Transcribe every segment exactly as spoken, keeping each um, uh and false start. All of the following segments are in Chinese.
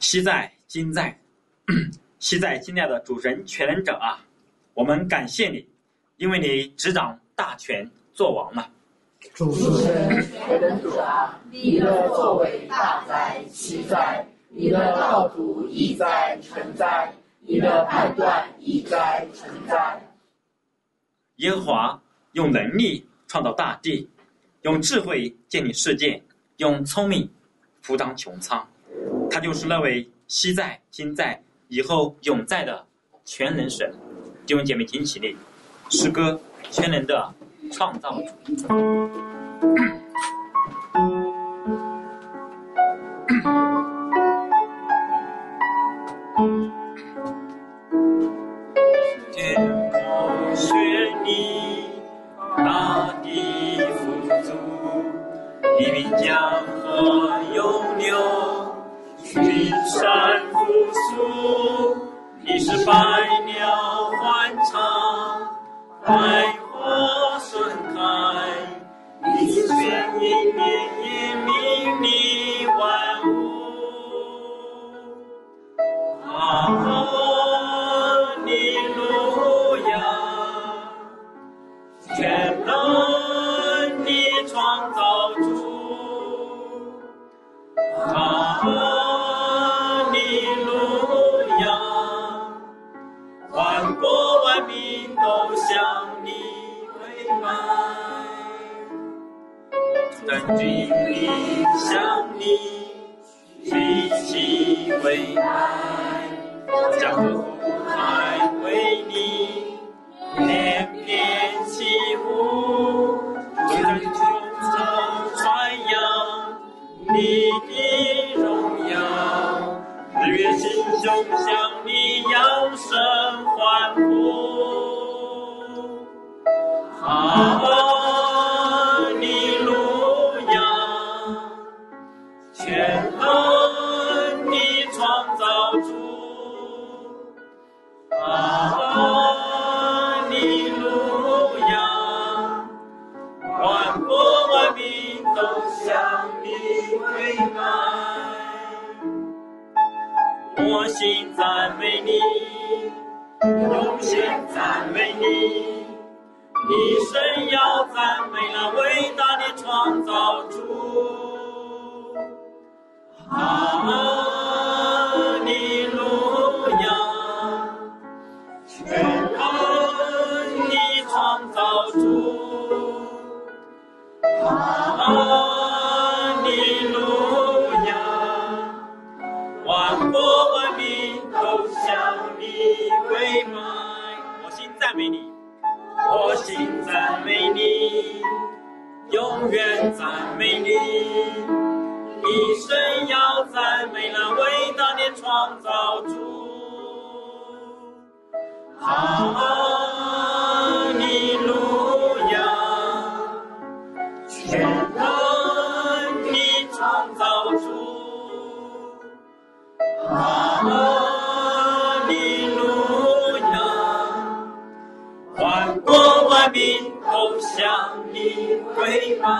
昔在今在，昔在今在的主神全能者啊，我们感谢你，因为你执掌大权，做王了。 主神全能者啊，你的作为大在其在，你的道途亦在成在，你的判断亦在成在。 耶和华用能力创造大地，用智慧建立世界，用聪明扶张穹苍。他就是那位昔在今在以后永在的全能神。弟兄姐妹听起立，诗歌全能的创造主。天空绚丽，大地富足，黎明江河涌流，群山复苏，你是百鸟欢唱，百花盛开，你是声音绵延命令万物。哈利路亚，全能的创造主。哈利路亚，万国万民都向你跪拜，但军力向你举起跪拜，江河湖海为你连绵起舞，众人穹苍传扬你的荣耀，日月星宿向你扬声欢呼。哈利路亚，全能的创造主。哈利路亚，万国万民都向你跪拜。我心赞美你，永远赞美你，你神要赞美那伟大的创造主。哈利路亚，全能的创造主。哈利路亚，万国万民都向你跪拜。我心赞美你，我心赞美你，永远赞美你，你神要赞美那伟大的创造主。哈利路亚，全能的创造主。哈利路亚，万国万民都向你跪拜。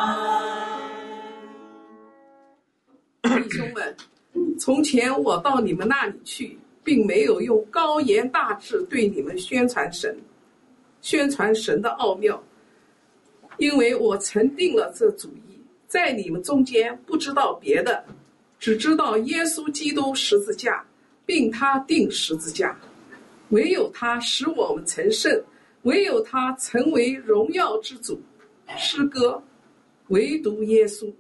弟兄们，从前我到你们那里去，并没有用高言大志对你们宣传神，宣传神的奥妙，因为我曾定了这主意，在你们中间不知道别的，只知道耶稣基督十字架，并他定十字架，唯有他使我们成圣，唯有他成为荣耀之主。诗歌，唯独耶稣。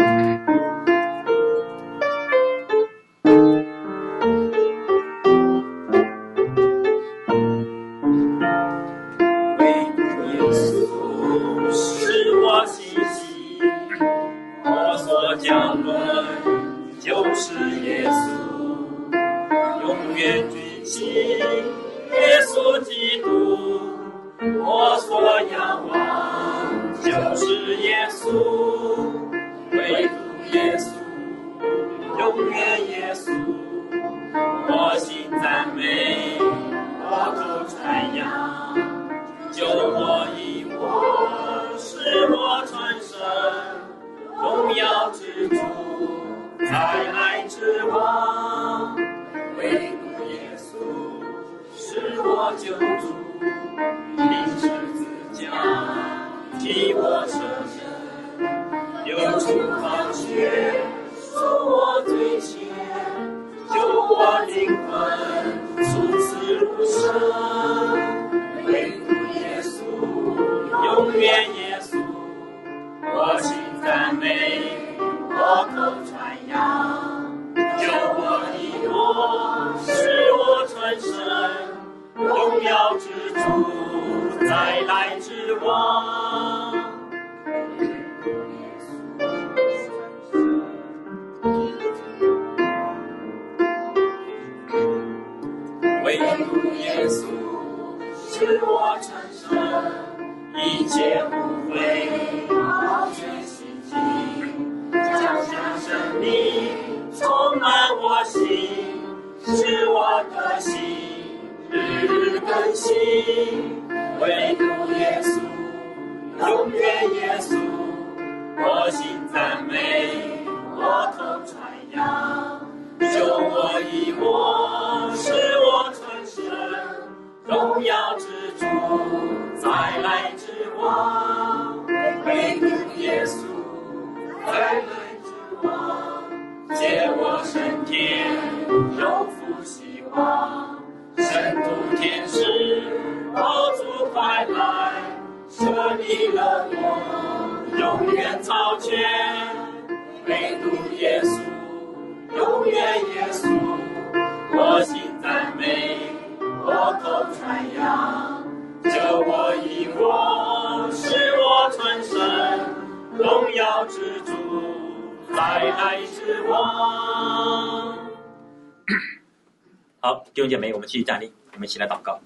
降论就是耶稣，永远举起耶稣基督，我所仰望就是耶稣，唯独耶稣，永远耶稣，我心赞美，我口传扬，救我以我，使我传神。荣耀之主，再来之王， 耶稣，使我成圣，一切无悔，保全心境，降下生命，充满我心，使我的心日日更新。唯独耶稣，永远耶稣，我心赞美，我口传扬，救我一我，使我成圣，荣耀之主，再来之王，唯独耶稣，再来之王，借我升天，有福希望，圣徒天使，宝主快来，设立了我，永远超全，唯独耶稣，永远耶稣，我心赞美，我口传扬，救我一我，使我存身，荣耀之主，再来之王。好，弟兄姐妹，我们继续站立，我们一起来祷告。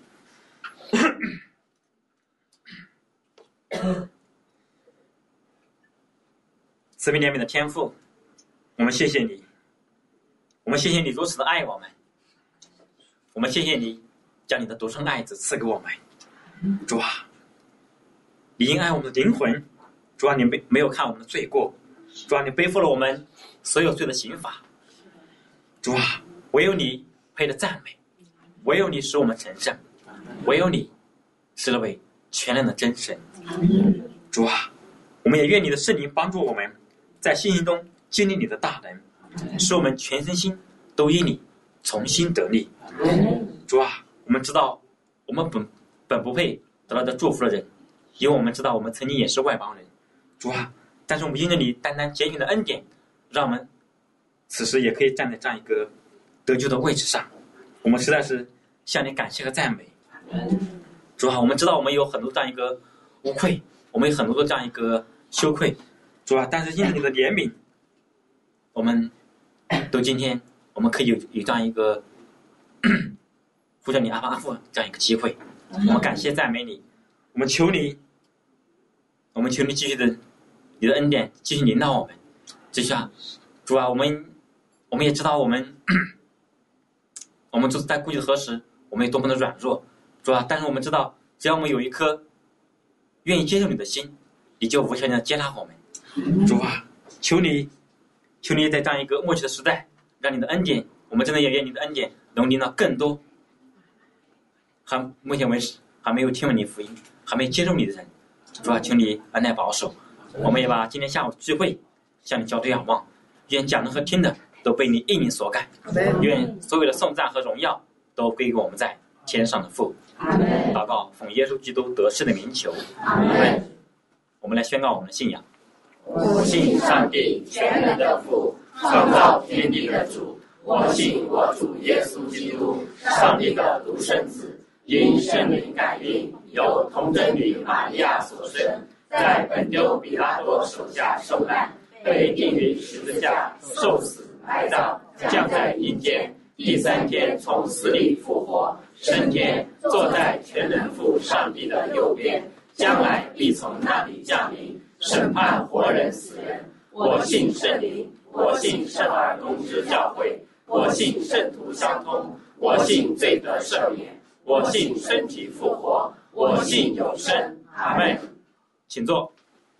慈悲怜悯的天父，我们谢谢你，我们谢谢你如此的爱我们，我们谢谢你将你的独生爱子赐给我们。主啊，你因爱我们的灵魂，主啊，你没没有看我们的罪过，主啊，你背负了我们所有罪的刑罚。主啊，唯有你配得赞美，唯有你使我们成圣，唯有你是那位全能的真神。主啊，我们也愿你的圣灵帮助我们在信心中经历你的大能，使我们全身心都因你重新得力。主啊，我们知道我们本本不配得到这祝福的人，因为我们知道我们曾经也是外邦人。主啊，但是我们因着你单单拣选的恩典，让我们此时也可以站在这样一个得救的位置上，我们实在是向你感谢和赞美。主啊，我们知道我们有很多这样一个无愧，我们有很多的这样一个羞愧，主啊，但是因为你的怜悯，我们都今天我们可以有有这样一个呼叫你阿爸阿父这样一个机会，我们感谢赞美你，我们求你，我们求你继续的你的恩典继续领导我们。这下主啊，我们我们也知道我们我们就是在过去的何时我们有多么的软弱，主啊，但是我们知道只要我们有一颗愿意接受你的心，你就无条件的接纳我们。主啊，求你求你在这样一个末期的时代，让你的恩典，我们真的也愿你的恩典能临到更多还目前为止还没有听闻你福音还没接受你的人。主啊，求你恩待保守，我们也把今天下午的聚会向你交托仰望，愿讲的和听的都被你应允所感，愿所有的颂赞和荣耀都归给我们在天上的父。祷告奉耶稣基督得胜的名求，阿们。我们来宣告我们的信仰。 我信上帝全能的父，创造天地的主。我信我主耶稣基督，上帝的独生子，因圣灵感孕，由童贞女玛利亚所生，在本丢彼拉多手下受难，被钉于十字架，受死埋葬，降在阴间，第三天从死里复活，升天，坐在全能父上帝的右边，将来必从那里降临，审判活人死人。我信圣灵，我信圣而公之教会，我信圣徒相通，我信罪得赦免，我信身体复活，我信永生。阿们。 请坐。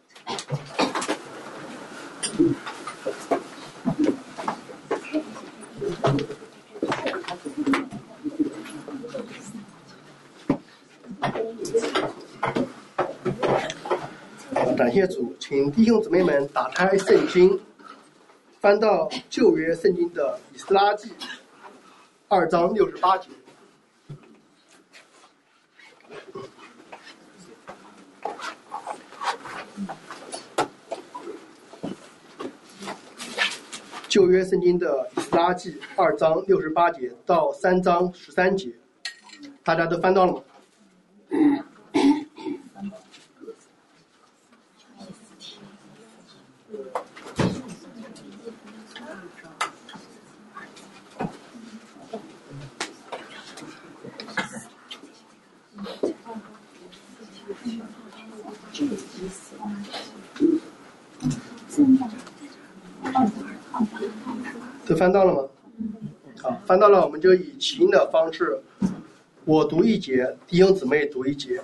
感谢主，请弟兄姊妹们打开圣经，翻到旧约圣经的以斯拉记二章六十八节。旧约圣经的以斯拉记二章六十八节到三章十三节，大家都翻到了吗？ 都翻到了吗？好，翻到了，我们就以起音的方式，我读一节，弟兄姊妹读一节。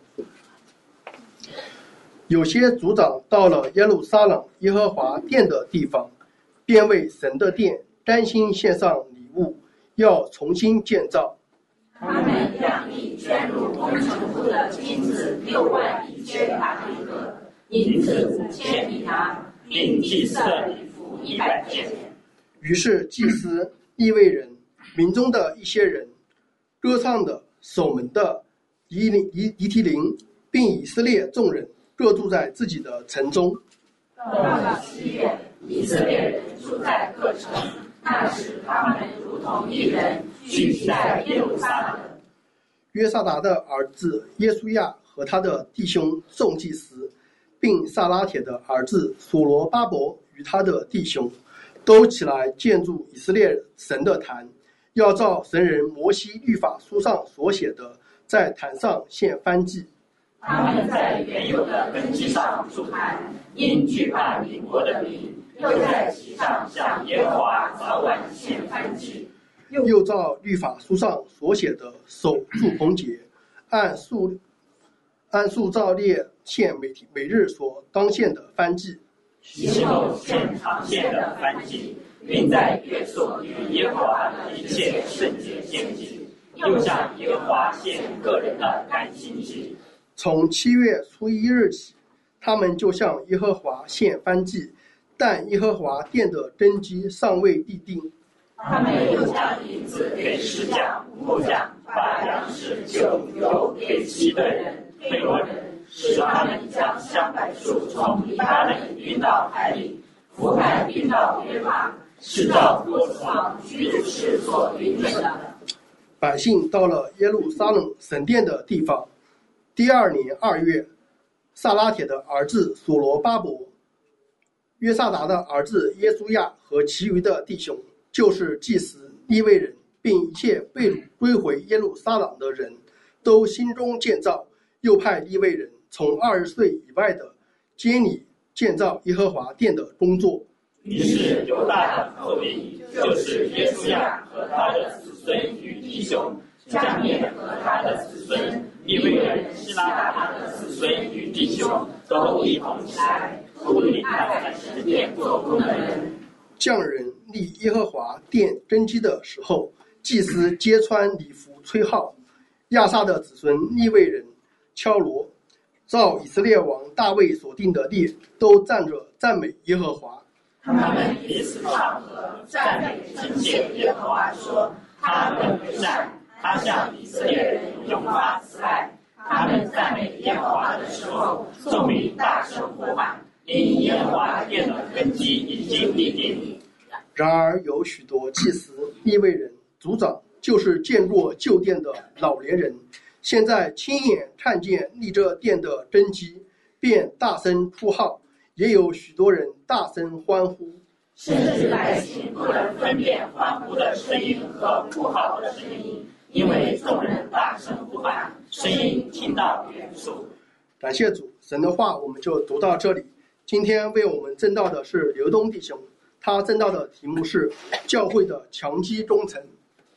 有些族长到了耶路撒冷耶和华殿的地方，便为神的殿甘心献上礼物，要重新建造。 他们两亿捐入工程部的金子六万一千达利克，银子五千米拿，并祭司的礼服一百件。 于是祭司、利未人、民中的一些人、歌唱的、守门的、以以以提灵，并以色列众人各住在自己的城中。 到了七月，以色列人住在各城，那时他们如同一人聚集在耶路撒冷。 约萨达的儿子耶稣亚和他的弟兄众祭司，并撒拉铁的儿子所罗巴伯与他的弟兄，都起来建筑以色列神的坛，要照神人摩西律法书上所写的，在坛上献燔祭。 他们在原有的根基上筑坛，因惧怕邻国的民，又在其上向耶和华早晚献燔祭。 又照律法书上所写的，守住棚节，按数按数照列献每每日所当献的燔祭。 其后献常献的燔祭，并在约所与耶和华的一切圣洁献祭，又向耶和华献个人的甘心祭。 从七月初一日起，他们就向耶和华献燔祭，但耶和华殿的根基尚未立定。 他们又将银子给石匠、木匠，把粮食、酒、油给希顿人、非罗人，使他们将香柏树从黎巴嫩运到海里，福海运到约马，是照波斯王居鲁士所允准的。 百姓到了耶路撒冷神殿的地方。第二年二月，撒拉铁的儿子所罗巴伯、约萨达的儿子耶稣亚和其余的弟兄，就是祭司、利未人，并一切被掳归回耶路撒冷的人，都心中建造，又派利未人从二十岁以外的监理建造耶和华殿的工作。 于是犹大的后裔，就是耶稣亚和他的子孙与弟兄，加冕和他的子孙，利未人希拉达的子孙与弟兄，都一同起来，护理他在神殿做工的人。 匠人立耶和华殿根基的时候，祭司皆穿礼服吹号，亚萨的子孙利未人敲锣，照以色列王大卫所定的例，都站着赞美耶和华。 他们彼此唱和，赞美称谢耶和华，说：他本为善，他向以色列人永发慈爱。他们赞美耶和华的时候，众民大声呼喊，因耶和华殿的根基已经立定。 然而有许多祭司、利未人、族长，就是见过旧殿的老年人，现在亲眼看见立这殿的根基，便大声呼号，也有许多人大声欢呼。 甚至百姓不能分辨欢呼的声音和呼号的声音，因为众人大声呼喊，声音听到远处。 感谢主，神的话我们就读到这里。今天为我们证道的是刘东弟兄，他证道的题目是教会的强基忠诚。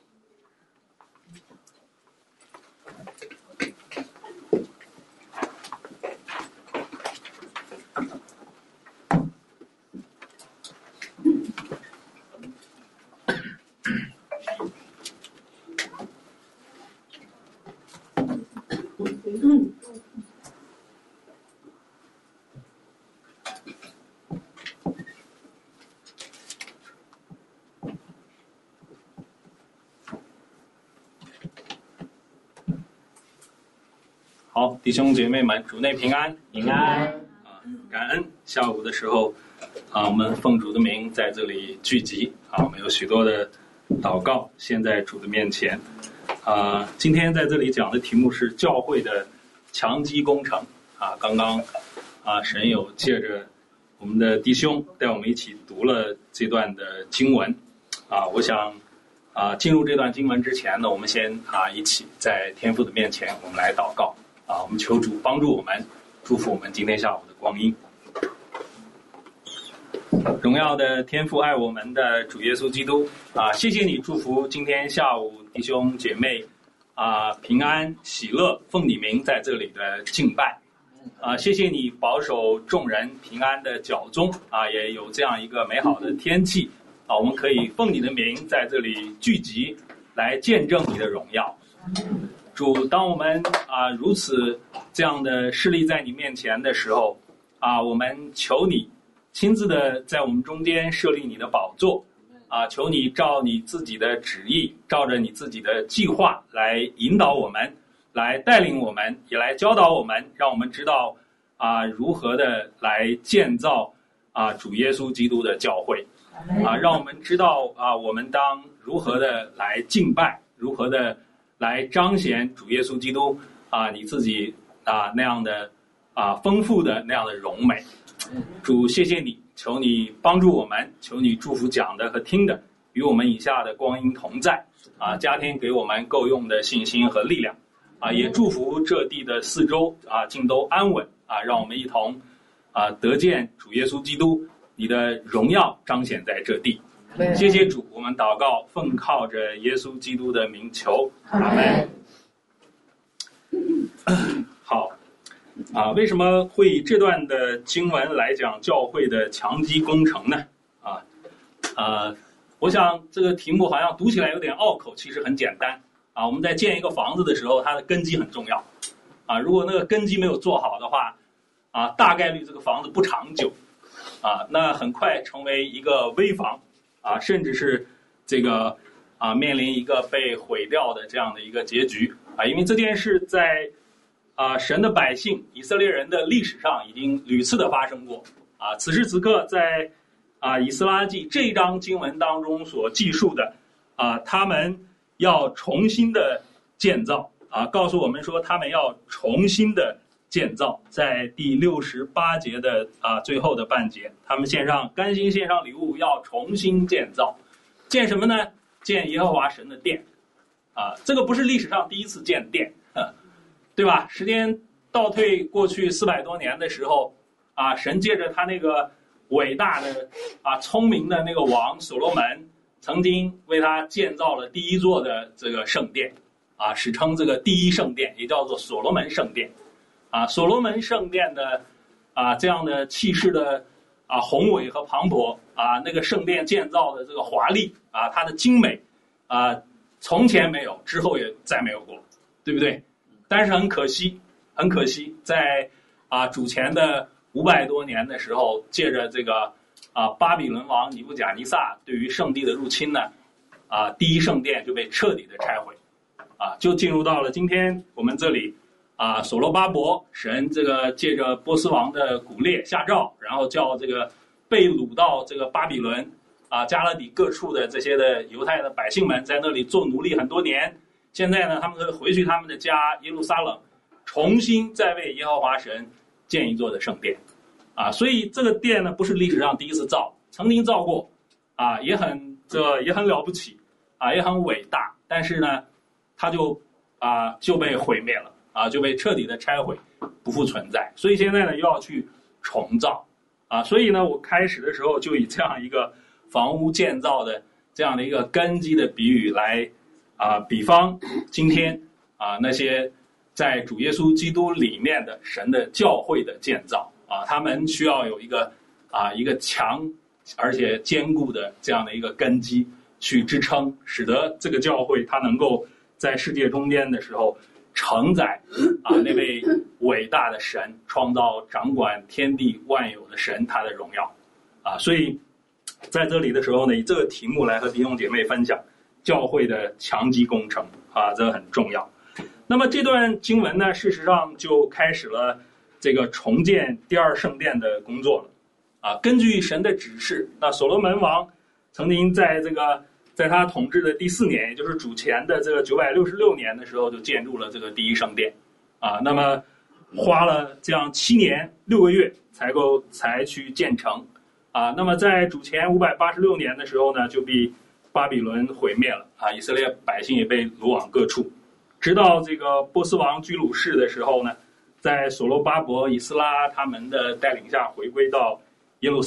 好，弟兄姐妹们，主内平安， 平安啊！感恩下午的时候啊，我们奉主的名在这里聚集啊，我们有许多的祷告，献在主的面前啊。今天在这里讲的题目是教会的强基工程啊。刚刚啊，神有借着我们的弟兄带我们一起读了这段的经文啊。我想啊，进入这段经文之前呢，我们先啊一起在天父的面前，我们来祷告。啊，我们求主帮助我们，祝福我们今天下午的光阴。 荣耀的天父，爱我们的主耶稣基督啊，谢谢你祝福今天下午弟兄姐妹啊平安喜乐，奉你名在这里的敬拜啊，谢谢你保守众人平安的脚踪啊，也有这样一个美好的天气啊，我们可以奉你的名在这里聚集，来见证你的荣耀。主，当我们啊如此这样的侍立在你面前的时候啊，我们求你亲自的在我们中间设立你的宝座啊，求你照你自己的旨意，照着你自己的计划来引导我们，来带领我们，也来教导我们，让我们知道啊如何的来建造啊主耶稣基督的教会啊，让我们知道啊我们当如何的来敬拜，如何的来彰显主耶稣基督啊你自己啊那样的啊丰富的那样的荣美。主，谢谢你，求你帮助我们，求你祝福讲的和听的，与我们以下的光阴同在啊，加添给我们够用的信心和力量啊，也祝福这地的四周啊尽都安稳啊，让我们一同啊得见主耶稣基督你的荣耀彰显在这地。谢谢主，我们祷告奉靠着耶稣基督的名求，阿们。好啊，为什么会以这段的经文来讲教会的墙基工程呢？啊，呃，我想这个题目好像读起来有点拗口，其实很简单啊。我们在建一个房子的时候，它的根基很重要啊。如果那个根基没有做好的话，啊，大概率这个房子不长久啊，那很快成为一个危房啊，甚至是这个啊面临一个被毁掉的这样的一个结局啊。因为这件事在啊，神的百姓以色列人的历史上已经屡次的发生过啊。此时此刻，在啊以斯拉记这一章经文当中所记述的啊，他们要重新的建造啊，告诉我们说他们要重新的建造，在第六十八节的啊最后的半节，他们献上甘心献上礼物，要重新建造，建什么呢？建耶和华神的殿啊，这个不是历史上第一次建殿。对吧？时间倒退过去四百多年的时候，啊，神借着他那个伟大的、啊聪明的那个王所罗门，曾经为他建造了第一座的这个圣殿，啊，史称这个第一圣殿，也叫做所罗门圣殿，啊，所罗门圣殿的啊这样的气势的啊宏伟和磅礴，啊，那个圣殿建造的这个华丽，啊，它的精美，啊，从前没有，之后也再没有过，对不对？但是很可惜，很可惜，在啊主前的五百多年的时候，借着这个啊巴比伦王尼布甲尼撒对于圣地的入侵呢，啊第一圣殿就被彻底的拆毁，啊就进入到了今天我们这里啊所罗巴伯神这个借着波斯王的古列下诏，然后叫这个被掳到这个巴比伦啊加勒底各处的这些的犹太的百姓们在那里做奴隶很多年。现在呢，他们可以回去他们的家耶路撒冷，重新再为耶和华神建一座的圣殿，啊，所以这个殿呢不是历史上第一次造，曾经造过，啊，也很这也很了不起，啊，也很伟大，但是呢，它就啊就被毁灭了，啊，就被彻底的拆毁，不复存在。所以现在呢又要去重造，啊，所以呢我开始的时候就以这样一个房屋建造的这样的一个根基的比喻来。啊，比方今天啊，那些在主耶稣基督里面的神的教会的建造啊，他们需要有一个啊一个强而且坚固的这样的一个根基去支撑，使得这个教会它能够在世界中间的时候承载啊那位伟大的神，创造掌管天地万有的神他的荣耀啊，所以在这里的时候呢，以这个题目来和弟兄姐妹分享。教会的墙基工程啊，这很重要。那么这段经文呢，事实上就开始了这个重建第二圣殿的工作了啊。根据神的指示，那所罗门王曾经在这个在他统治的第四年，也就是主前的这个九百六十六年的时候，就建筑了这个第一圣殿啊。那么花了这样七年六个月才够才去建成啊。那么在主前五百八十六年的时候呢，就被巴比伦毁灭了啊，以色列百姓也被掳往各处，直到这个波斯王居鲁士的时候呢，在所罗巴伯、以斯拉他们的带领下回归到耶路撒冷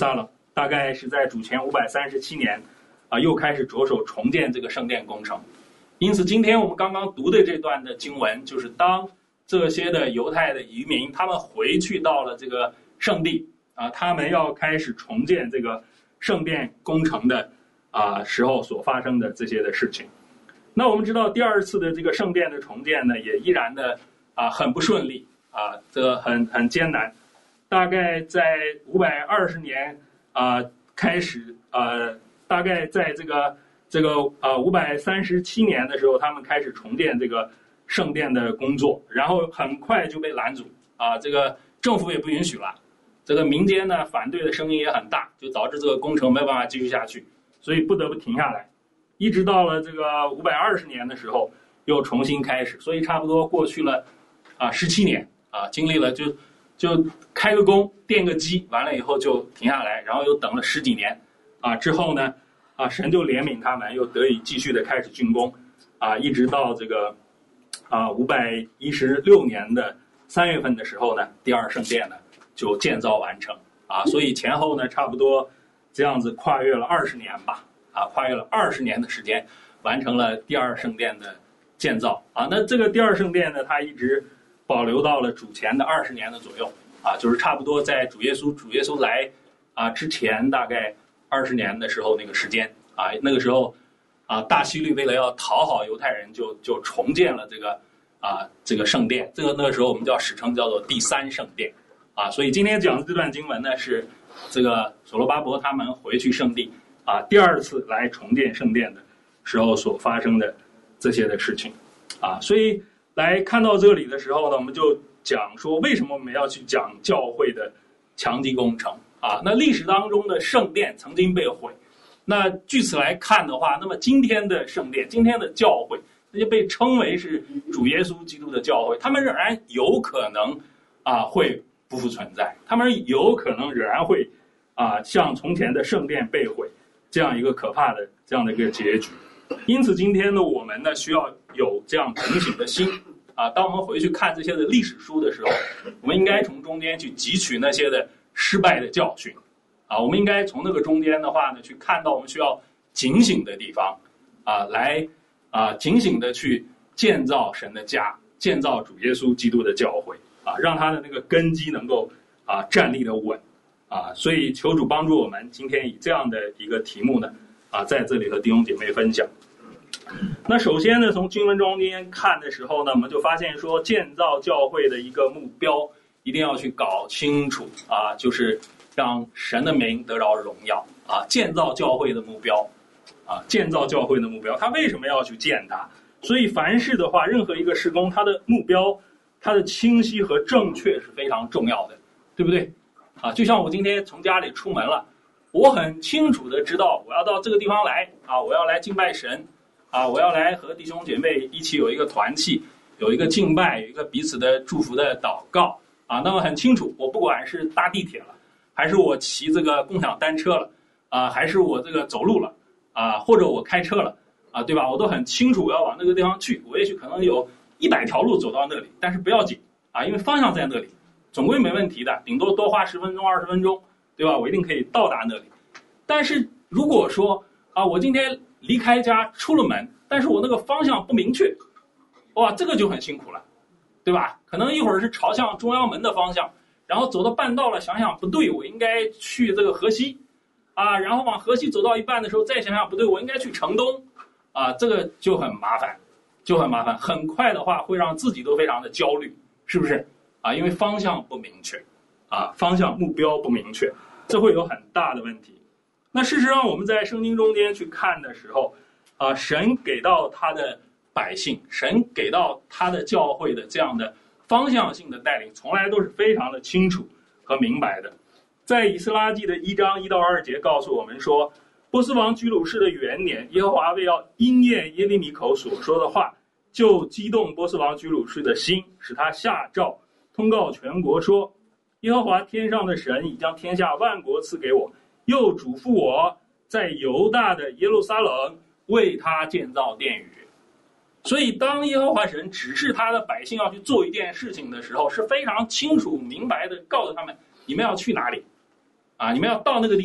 大概是在主前五百三十七年啊，又开始着手重建这个圣殿工程。因此，今天我们刚刚读的这段的经文，就是当这些的犹太的移民他们回去到了这个圣地啊，他们要开始重建这个圣殿工程的啊时候所发生的这些的事情。那我们知道，第二次的这个圣殿的重建呢，也依然的啊很不顺利啊，这个很很艰难。大概在五百二十年啊开始呃，大概在这个这个呃五百三十七年的时候，他们开始重建这个圣殿的工作，然后很快就被拦阻啊，这个政府也不允许了，这个民间呢反对的声音也很大，就导致这个工程没有办法继续下去，所以不得不停下来。一直到了这个五百二十年的时候，又重新开始，所以差不多过去了啊十七年啊，经历了就就开个工垫个基，完了以后就停下来，然后又等了十几年啊，之后呢啊神就怜悯他们，又得以继续的开始竣工啊，一直到这个啊五百一十六年的三月份的时候呢，第二圣殿呢就建造完成啊，所以前后呢差不多这样子跨越了二十年吧。啊，跨越了二十年的时间，完成了第二圣殿的建造啊。那这个第二圣殿呢，它一直保留到了主前的二十年的左右啊，就是差不多在主耶稣主耶稣来啊之前大概二十年的时候那个时间啊，那个时候啊，大希律为了要讨好犹太人就，就就重建了这个啊这个圣殿，这个那个时候我们叫史称叫做第三圣殿啊。所以今天讲的这段经文呢，是这个所罗巴伯他们回去圣地。啊，第二次来重建圣殿的时候所发生的这些的事情，啊，所以来看到这里的时候呢，我们就讲说为什么我们要去讲教会的强基工程啊？那历史当中的圣殿曾经被毁，那据此来看的话，那么今天的圣殿，今天的教会，那就被称为是主耶稣基督的教会，他们仍然有可能啊会不复存在，他们有可能仍然会啊像从前的圣殿被毁。这样一个可怕的这样的一个结局，因此今天呢，我们呢需要有这样警醒的心啊。当我们回去看这些的历史书的时候，我们应该从中间去汲取那些的失败的教训啊。我们应该从那个中间的话呢，去看到我们需要警醒的地方啊，来啊警醒的去建造神的家，建造主耶稣基督的教会啊，让他的那个根基能够啊站立的稳。啊，所以求主帮助我们，今天以这样的一个题目呢，啊，在这里和弟兄姐妹分享。那首先呢，从经文中间看的时候呢，我们就发现说，建造教会的一个目标，一定要去搞清楚啊，就是让神的名得着荣耀啊。建造教会的目标，啊，建造教会的目标，他为什么要去建它？所以凡事的话，任何一个事工，它的目标，它的清晰和正确是非常重要的，对不对？啊，就像我今天从家里出门了，我很清楚的知道我要到这个地方来啊，我要来敬拜神啊，我要来和弟兄姐妹一起有一个团契，有一个敬拜，有一个彼此的祝福的祷告啊。那么很清楚，我不管是搭地铁了，还是我骑这个共享单车了啊，还是我这个走路了啊，或者我开车了啊，对吧？我都很清楚我要往那个地方去，我也许可能有一百条路走到那里，但是不要紧啊，因为方向在那里。总归没问题的，顶多多花十分钟、二十分钟，对吧？我一定可以到达那里。但是如果说啊，我今天离开家出了门，但是我那个方向不明确，哇，这个就很辛苦了，对吧？可能一会儿是朝向中央门的方向，然后走到半道了，想想不对，我应该去这个河西，啊，然后往河西走到一半的时候，再想想不对，我应该去城东，啊，这个就很麻烦，就很麻烦。很快的话，会让自己都非常的焦虑，是不是？啊，因为方向不明确，啊，方向目标不明确，这会有很大的问题。那事实上，我们在圣经中间去看的时候，啊，神给到他的百姓，神给到他的教会的这样的方向性的带领，从来都是非常的清楚和明白的。在以斯拉记的一章一到二节告诉我们说，波斯王居鲁士的元年，耶和华为要应验耶利米口所说的话，就激动波斯王居鲁士的心，使他下诏通告全国说，耶和华天上的神已将天下万国赐给我，又嘱咐我在犹大的耶路撒冷为他建造殿宇。所以当耶和华神指示他的百姓要去做一件事情的时候，是非常清楚明白的告诉他们，你们要去哪里啊？你们要到那个地方，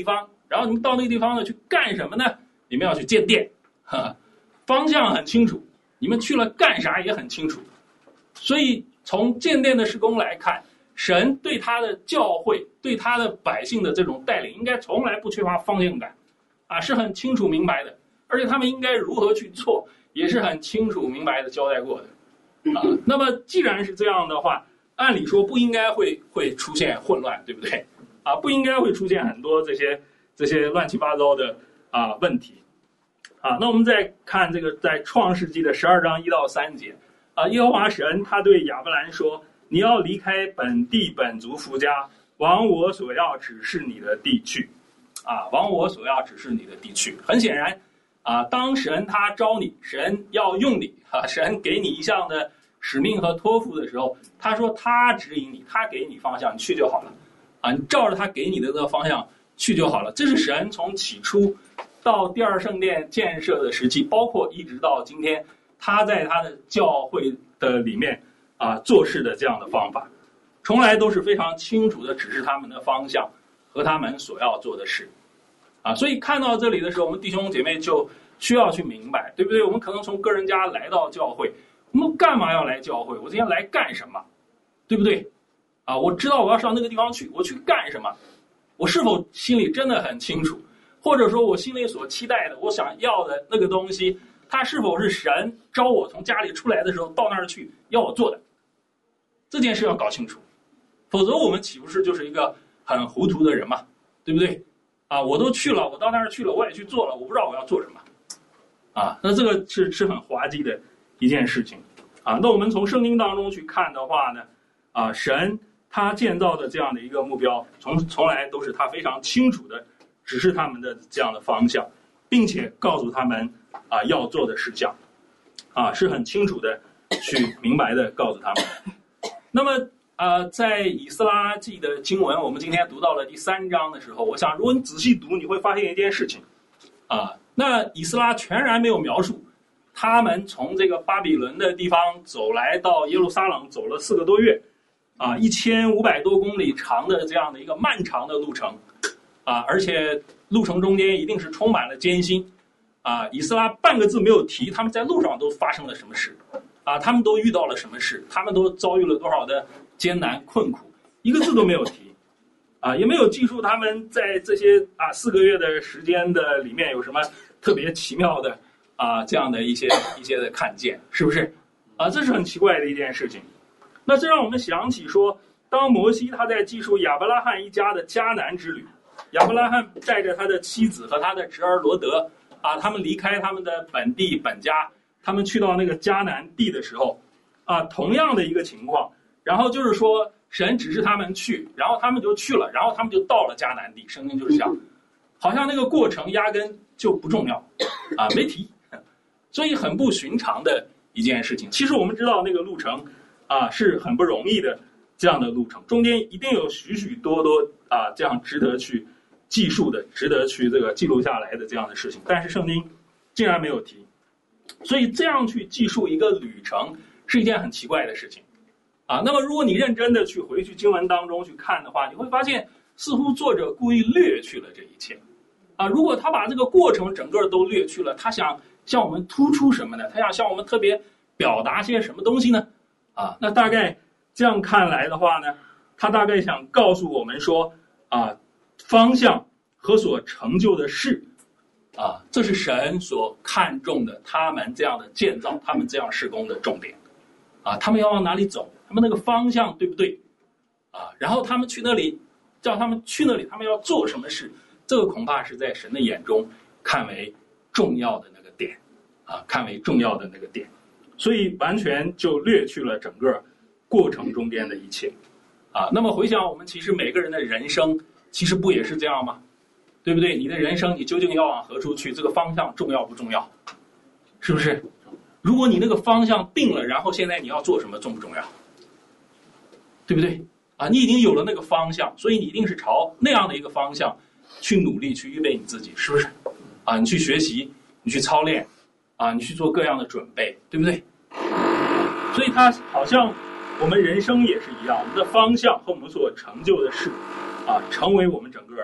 然后你们到那个地方呢去干什么呢？你们要去建殿，哈，方向很清楚，你们去了干啥也很清楚。所以从建殿的事工来看，神对他的教会、对他的百姓的这种带领，应该从来不缺乏方向感，啊，是很清楚明白的。而且他们应该如何去做，也是很清楚明白的交代过的，啊，那么既然是这样的话，按理说不应该会会出现混乱，对不对？啊，不应该会出现很多这些这些乱七八糟的啊问题，啊，那我们再看这个在创世纪的十二章一到三节，啊，耶和华神他对亚伯兰说：“你要离开本地本族父家，往我所要指示你的地去，啊，往我所要指示你的地去。”很显然，啊，当神他招你，神要用你，啊，神给你一项的使命和托付的时候，他说他指引你，他给你方向，你去就好了，啊，你照着他给你的这个方向去就好了。这是神从起初到第二圣殿建设的时期，包括一直到今天，他在他的教会的里面啊做事的这样的方法，从来都是非常清楚的指示他们的方向和他们所要做的事。啊，所以看到这里的时候，我们弟兄姐妹就需要去明白，对不对？我们可能从个人家来到教会，我们干嘛要来教会？我今天来干什么？对不对？啊，我知道我要上那个地方去，我去干什么？我是否心里真的很清楚？或者说我心里所期待的，我想要的那个东西，它是否是神招我从家里出来的时候到那儿去要我做的？这件事要搞清楚，否则我们岂不是就是一个很糊涂的人嘛？对不对？啊，我都去了，我到那儿去了，我也去做了，我不知道我要做什么，啊，那这个是是很滑稽的一件事情，啊，那我们从圣经当中去看的话呢，啊，神他建造的这样的一个目标，从从来都是他非常清楚的指示他们的这样的方向，并且告诉他们啊要做的事项，啊，是很清楚的去明白的告诉他们。那么。呃，在以斯拉记的经文，我们今天读到了第三章的时候，我想如果你仔细读，你会发现一件事情，啊，那以斯拉全然没有描述他们从这个巴比伦的地方走来到耶路撒冷，走了四个多月，啊，一千五百多公里长的这样的一个漫长的路程，啊，而且路程中间一定是充满了艰辛，啊，以斯拉半个字没有提他们在路上都发生了什么事，啊，他们都遇到了什么事，他们都遭遇了多少的艰难困苦，一个字都没有提，啊，也没有记述他们在这些啊四个月的时间的里面有什么特别奇妙的啊这样的一些一些的看见，是不是？啊，这是很奇怪的一件事情。那这让我们想起说，当摩西他在记述亚伯拉罕一家的迦南之旅，亚伯拉罕带着他的妻子和他的侄儿罗德啊，他们离开他们的本地本家，他们去到那个迦南地的时候，啊，同样的一个情况。然后就是说，神指示他们去，然后他们就去了，然后他们就到了迦南地。圣经就是这样，好像那个过程压根就不重要，啊，没提，所以很不寻常的一件事情。其实我们知道那个路程，啊，是很不容易的这样的路程，中间一定有许许多多啊这样值得去记述的、值得去这个记录下来的这样的事情，但是圣经竟然没有提，所以这样去记述一个旅程是一件很奇怪的事情。啊，那么如果你认真的去回去经文当中去看的话，你会发现似乎作者故意略去了这一切。啊，如果他把这个过程整个都略去了，他想向我们突出什么呢？他想向我们特别表达些什么东西呢？啊，那大概这样看来的话呢，他大概想告诉我们说，啊，方向和所成就的事，啊，这是神所看重的，他们这样的建造，他们这样事工的重点。啊，他们要往哪里走？他们那个方向对不对？啊，然后他们去那里，叫他们去那里，他们要做什么事？这个恐怕是在神的眼中看为重要的那个点，啊，看为重要的那个点，所以完全就略去了整个过程中间的一切，啊，那么回想我们其实每个人的人生，其实不也是这样吗？对不对？你的人生你究竟要往何处去？这个方向重要不重要？是不是？如果你那个方向定了，然后现在你要做什么重不重要？对不对？啊，你已经有了那个方向，所以你一定是朝那样的一个方向去努力，去预备你自己，是不是？啊，你去学习，你去操练，啊，你去做各样的准备，对不对？所以它好像我们人生也是一样，我们的方向和我们所成就的事，啊，成为我们整个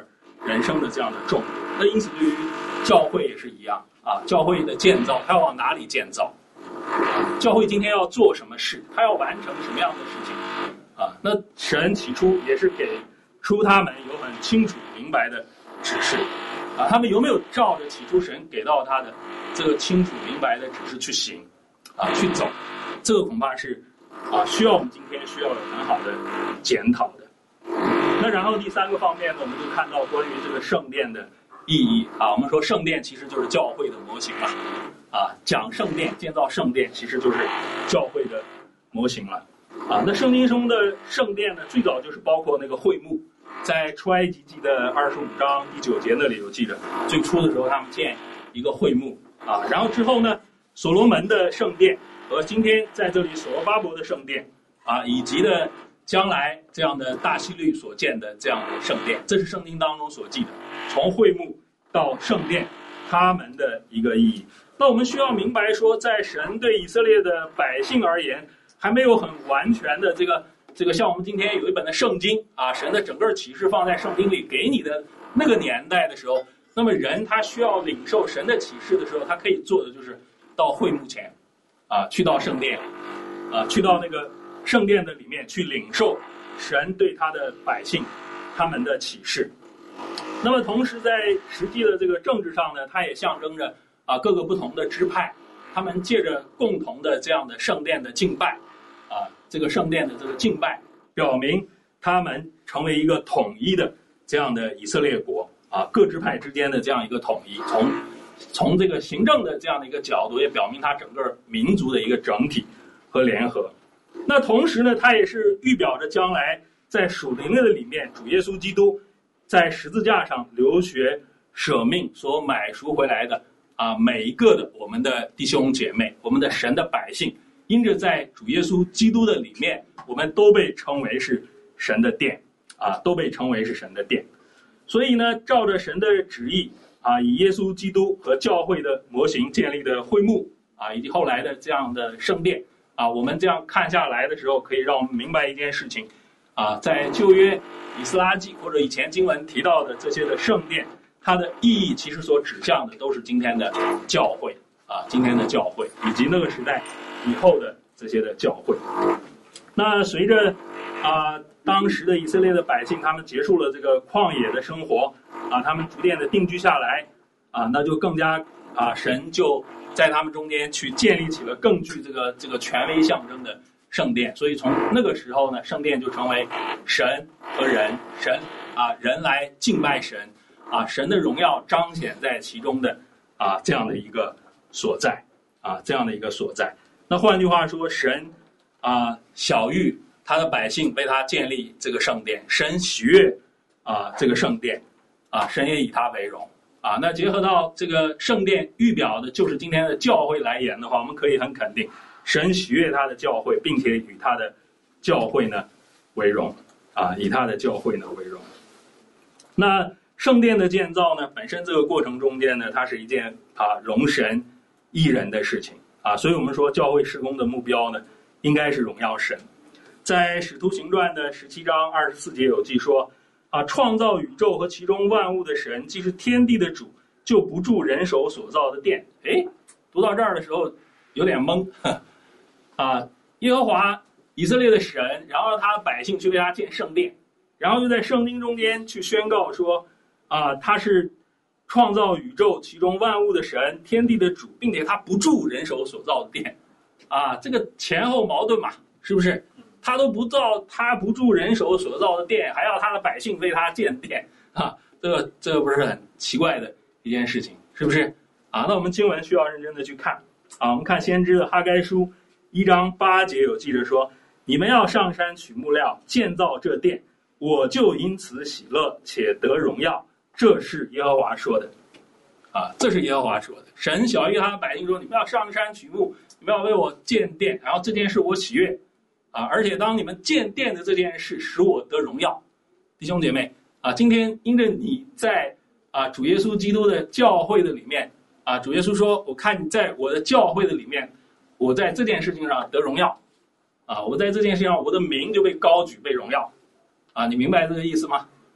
人生的这样的重。那因此对于教会也是一样啊，教会的建造它要往哪里建造？教会今天要做什么事？它要完成什么样的事情？啊，那神起初也是给出他们有很清楚明白的指示啊，他们有没有照着起初神给到他的这个清楚明白的指示去行啊，去走？这个恐怕是啊，需要我们今天需要有很好的检讨的。那然后第三个方面呢，我们就看到关于这个圣殿的意义啊，我们说圣殿其实就是教会的模型了啊，讲圣殿建造圣殿其实就是教会的模型了啊。那圣经中的圣殿呢，最早就是包括那个会幕，在出埃及记的二十五章第九节那里有记着，最初的时候他们建一个会幕啊，然后之后呢，所罗门的圣殿和今天在这里所罗巴伯的圣殿啊，以及的将来这样的大希律所建的这样的圣殿，这是圣经当中所记的，从会幕到圣殿他们的一个意义。那我们需要明白说，在神对以色列的百姓而言，还没有很完全的这个这个像我们今天有一本的圣经啊，神的整个启示放在圣经里给你的那个年代的时候，那么人他需要领受神的启示的时候，他可以做的就是到会幕前啊，去到圣殿啊，去到那个圣殿的里面去领受神对他的百姓他们的启示。那么同时在实际的这个政治上呢，它也象征着啊各个不同的支派，他们借着共同的这样的圣殿的敬拜啊，这个圣殿的这个敬拜，表明他们成为一个统一的这样的以色列国啊，各支派之间的这样一个统一，从从这个行政的这样的一个角度，也表明它整个民族的一个整体和联合。那同时呢，它也是预表着将来在属灵的里面，主耶稣基督在十字架上流血舍命所买赎回来的啊，每一个的我们的弟兄姐妹，我们的神的百姓，因着在主耶稣基督的里面，我们都被称为是神的殿啊，都被称为是神的殿。所以呢，照着神的旨意啊，以耶稣基督和教会的模型建立的会幕啊，以及后来的这样的圣殿啊，我们这样看下来的时候，可以让我们明白一件事情啊，在旧约以斯拉记或者以前经文提到的这些的圣殿，它的意义其实所指向的都是今天的教会啊，今天的教会以及那个时代以后的这些的教会。那随着啊当时的以色列的百姓，他们结束了这个旷野的生活啊，他们逐渐的定居下来啊，那就更加啊，神就在他们中间去建立起了更具这个这个权威象征的圣殿。所以从那个时候呢，圣殿就成为神和人，神啊人来敬拜神啊，神的荣耀彰显在其中的啊这样的一个所在啊这样的一个所在。那换句话说，神啊晓谕他的百姓为他建立这个圣殿，神喜悦啊这个圣殿啊，神也以他为荣啊。那结合到这个圣殿预表的就是今天的教会来言的话，我们可以很肯定，神喜悦他的教会，并且以他的教会呢为荣啊，以他的教会呢为荣。那圣殿的建造呢，本身这个过程中间呢，它是一件啊荣神益人的事情啊，所以我们说教会事工的目标呢，应该是荣耀神。在使徒行传的十七章二十四节有记说啊，创造宇宙和其中万物的神，既是天地的主，就不住人手所造的殿。诶，读到这儿的时候有点懵啊，耶和华以色列的神，然后他的百姓去为他建圣殿，然后就在圣经中间去宣告说啊，他是创造宇宙其中万物的神，天地的主，并且他不住人手所造的殿啊，这个前后矛盾嘛，是不是？他都不造，他不住人手所造的殿，还要他的百姓为他建殿啊，这个这个不是很奇怪的一件事情，是不是啊？那我们经文需要认真的去看啊。我们看先知的哈该书一章八节有记着说，你们要上山取木料建造这殿，我就因此喜乐且得荣耀，这是耶和华说的啊，这是耶和华说的。神晓谕他的百姓说，你们要上山取木，你们要为我建殿，然后这件事我喜悦啊，而且当你们建殿的这件事使我得荣耀。弟兄姐妹啊，今天因着你在啊主耶稣基督的教会的里面啊，主耶稣说，我看你在我的教会的里面，我在这件事情上得荣耀啊，我在这件事情上我的名就被高举被荣耀啊，你明白这个意思吗？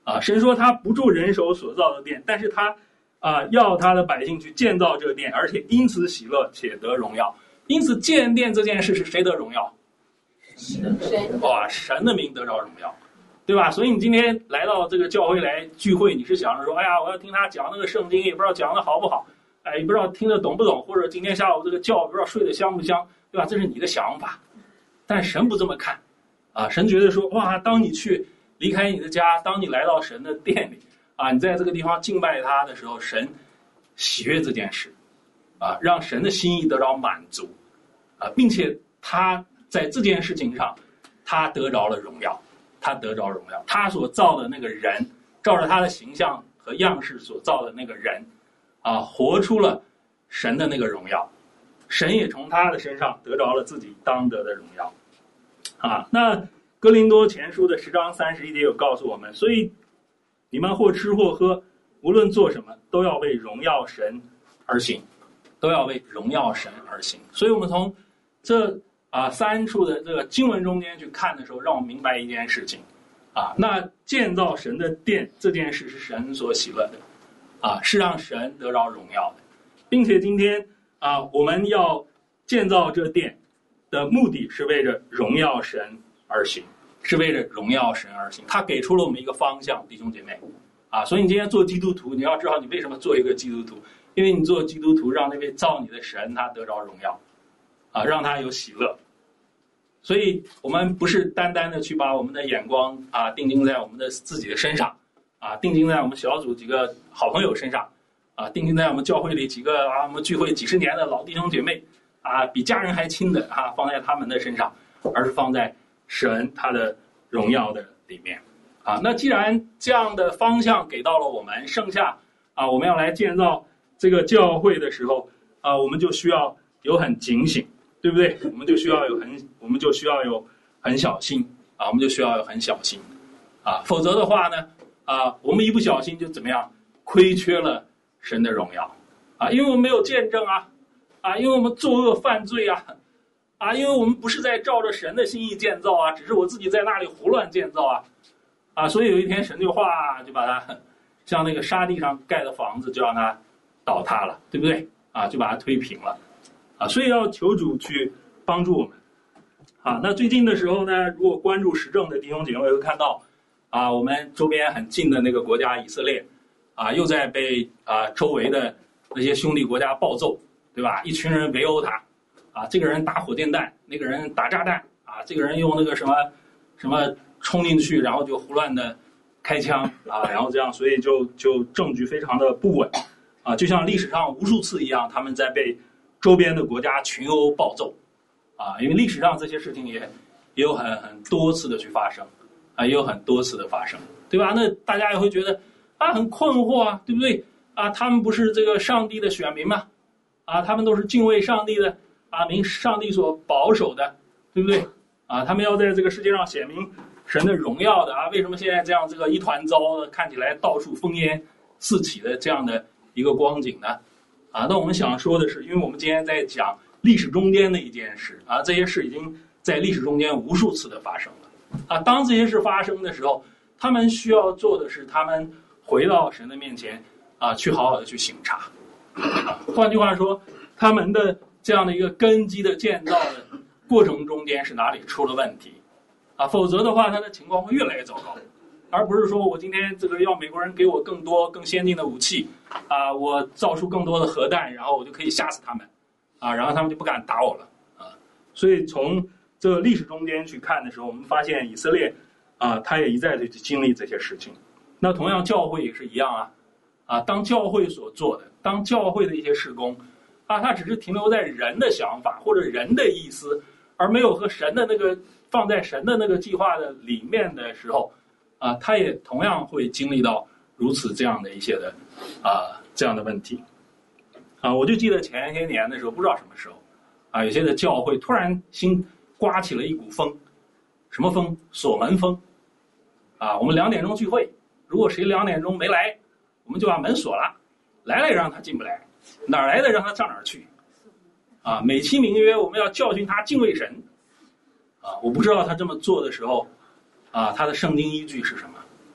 啊，神说他不住人手所造的殿，但是他啊要他的百姓去建造这个殿，而且因此喜乐且得荣耀。因此建殿这件事是谁得荣耀？ 神。 哇，神的名得着荣耀，对吧？所以你今天来到这个教会来聚会，你是想着说，哎呀，我要听他讲那个圣经，也不知道讲的好不好，哎，也不知道听得懂不懂，或者今天下午这个觉不知道睡得香不香，对吧？这是你的想法，但神不这么看，啊，神觉得说，哇，当你去离开你的家，当你来到神的殿里，啊，你在这个地方敬拜他的时候，神喜悦这件事，啊，让神的心意得到满足，啊，并且他在这件事情上，他得着了荣耀，他得着荣耀，他所造的那个人，照着他的形象和样式所造的那个人，啊，活出了神的那个荣耀，神也从他的身上得着了自己当得的荣耀，啊，那哥林多前书的十章三十一节有告诉我们，所以你们或吃或喝，无论做什么，都要为荣耀神而行，都要为荣耀神而行。所以我们从这啊三处的这个经文中间去看的时候，让我们明白一件事情，啊，那建造神的殿这件事是神所喜乐的，啊，是让神得着荣耀的，并且今天啊我们要建造这殿的目的是为了荣耀神而行，是为了荣耀神而行。他给出了我们一个方向，弟兄姐妹，啊，所以你今天做基督徒，你要知道你为什么做一个基督徒，因为你做基督徒让那位造你的神他得着荣耀，啊，让他有喜乐。所以我们不是单单的去把我们的眼光啊定睛在我们的自己的身上，啊，定睛在我们小组几个好朋友身上，啊，定睛在我们教会里几个啊我们聚会几十年的老弟兄姐妹，啊，比家人还亲的啊，放在他们的身上，而是放在神他的荣耀的里面，啊，那既然这样的方向给到了我们，剩下啊我们要来建造这个教会的时候，啊，我们就需要有很警醒，对不对？我们就需要有很，我们就需要有很小心啊，我们就需要有很小心啊，否则的话呢，啊，我们一不小心就怎么样，亏缺了神的荣耀啊，因为我们没有见证啊，啊，因为我们作恶犯罪啊。啊，因为我们不是在照着神的心意建造啊，只是我自己在那里胡乱建造啊，啊，所以有一天神就哗就把它像那个沙地上盖的房子就让它倒塌了，对不对？啊，就把它推平了，啊，所以要求主去帮助我们，啊，那最近的时候呢，如果关注时政的弟兄姐妹会看到，啊，我们周边很近的那个国家以色列，啊，又在被啊周围的那些兄弟国家暴揍，对吧？一群人围殴他。啊，这个人打火箭弹，那个人打炸弹，啊，这个人用那个什么什么冲进去，然后就胡乱的开枪啊，然后这样，所以就就政局非常的不稳，啊，就像历史上无数次一样，他们在被周边的国家群殴暴揍，啊，因为历史上这些事情也也有很很多次的去发生，啊，也有很多次的发生，对吧？那大家也会觉得啊很困惑啊，对不对？啊，他们不是这个上帝的选民吗？啊，他们都是敬畏上帝的。啊，明上帝所保守的，对不对？啊，他们要在这个世界上显明神的荣耀的啊，为什么现在这样这个一团糟的，看起来到处烽烟四起的这样的一个光景呢？啊，那我们想说的是，因为我们今天在讲历史中间的一件事啊，这些事已经在历史中间无数次的发生了啊。当这些事发生的时候，他们需要做的是，他们回到神的面前啊，去好好的去省察。啊，换句话说，他们的这样的一个根基的建造的过程中间是哪里出了问题啊？否则的话，他的情况会越来越糟糕，而不是说我今天这个要美国人给我更多更先进的武器啊，我造出更多的核弹，然后我就可以吓死他们啊，然后他们就不敢打我了啊。所以从这个历史中间去看的时候，我们发现以色列啊，他也一再的去经历这些事情。那同样教会也是一样啊，啊，当教会所做的，当教会的一些事工。啊，他只是停留在人的想法或者人的意思，而没有和神的那个放在神的那个计划的里面的时候，啊，他也同样会经历到如此这样的一些的啊这样的问题。啊，我就记得前些年的时候，不知道什么时候，啊，有些的教会突然新刮起了一股风，什么风？锁门风。啊，我们两点钟聚会，如果谁两点钟没来，我们就把门锁了，来了也让他进不来。哪儿来的让他上哪儿去，啊！美其名曰我们要教训他敬畏神，啊！我不知道他这么做的时候，啊，他的圣经依据是什么？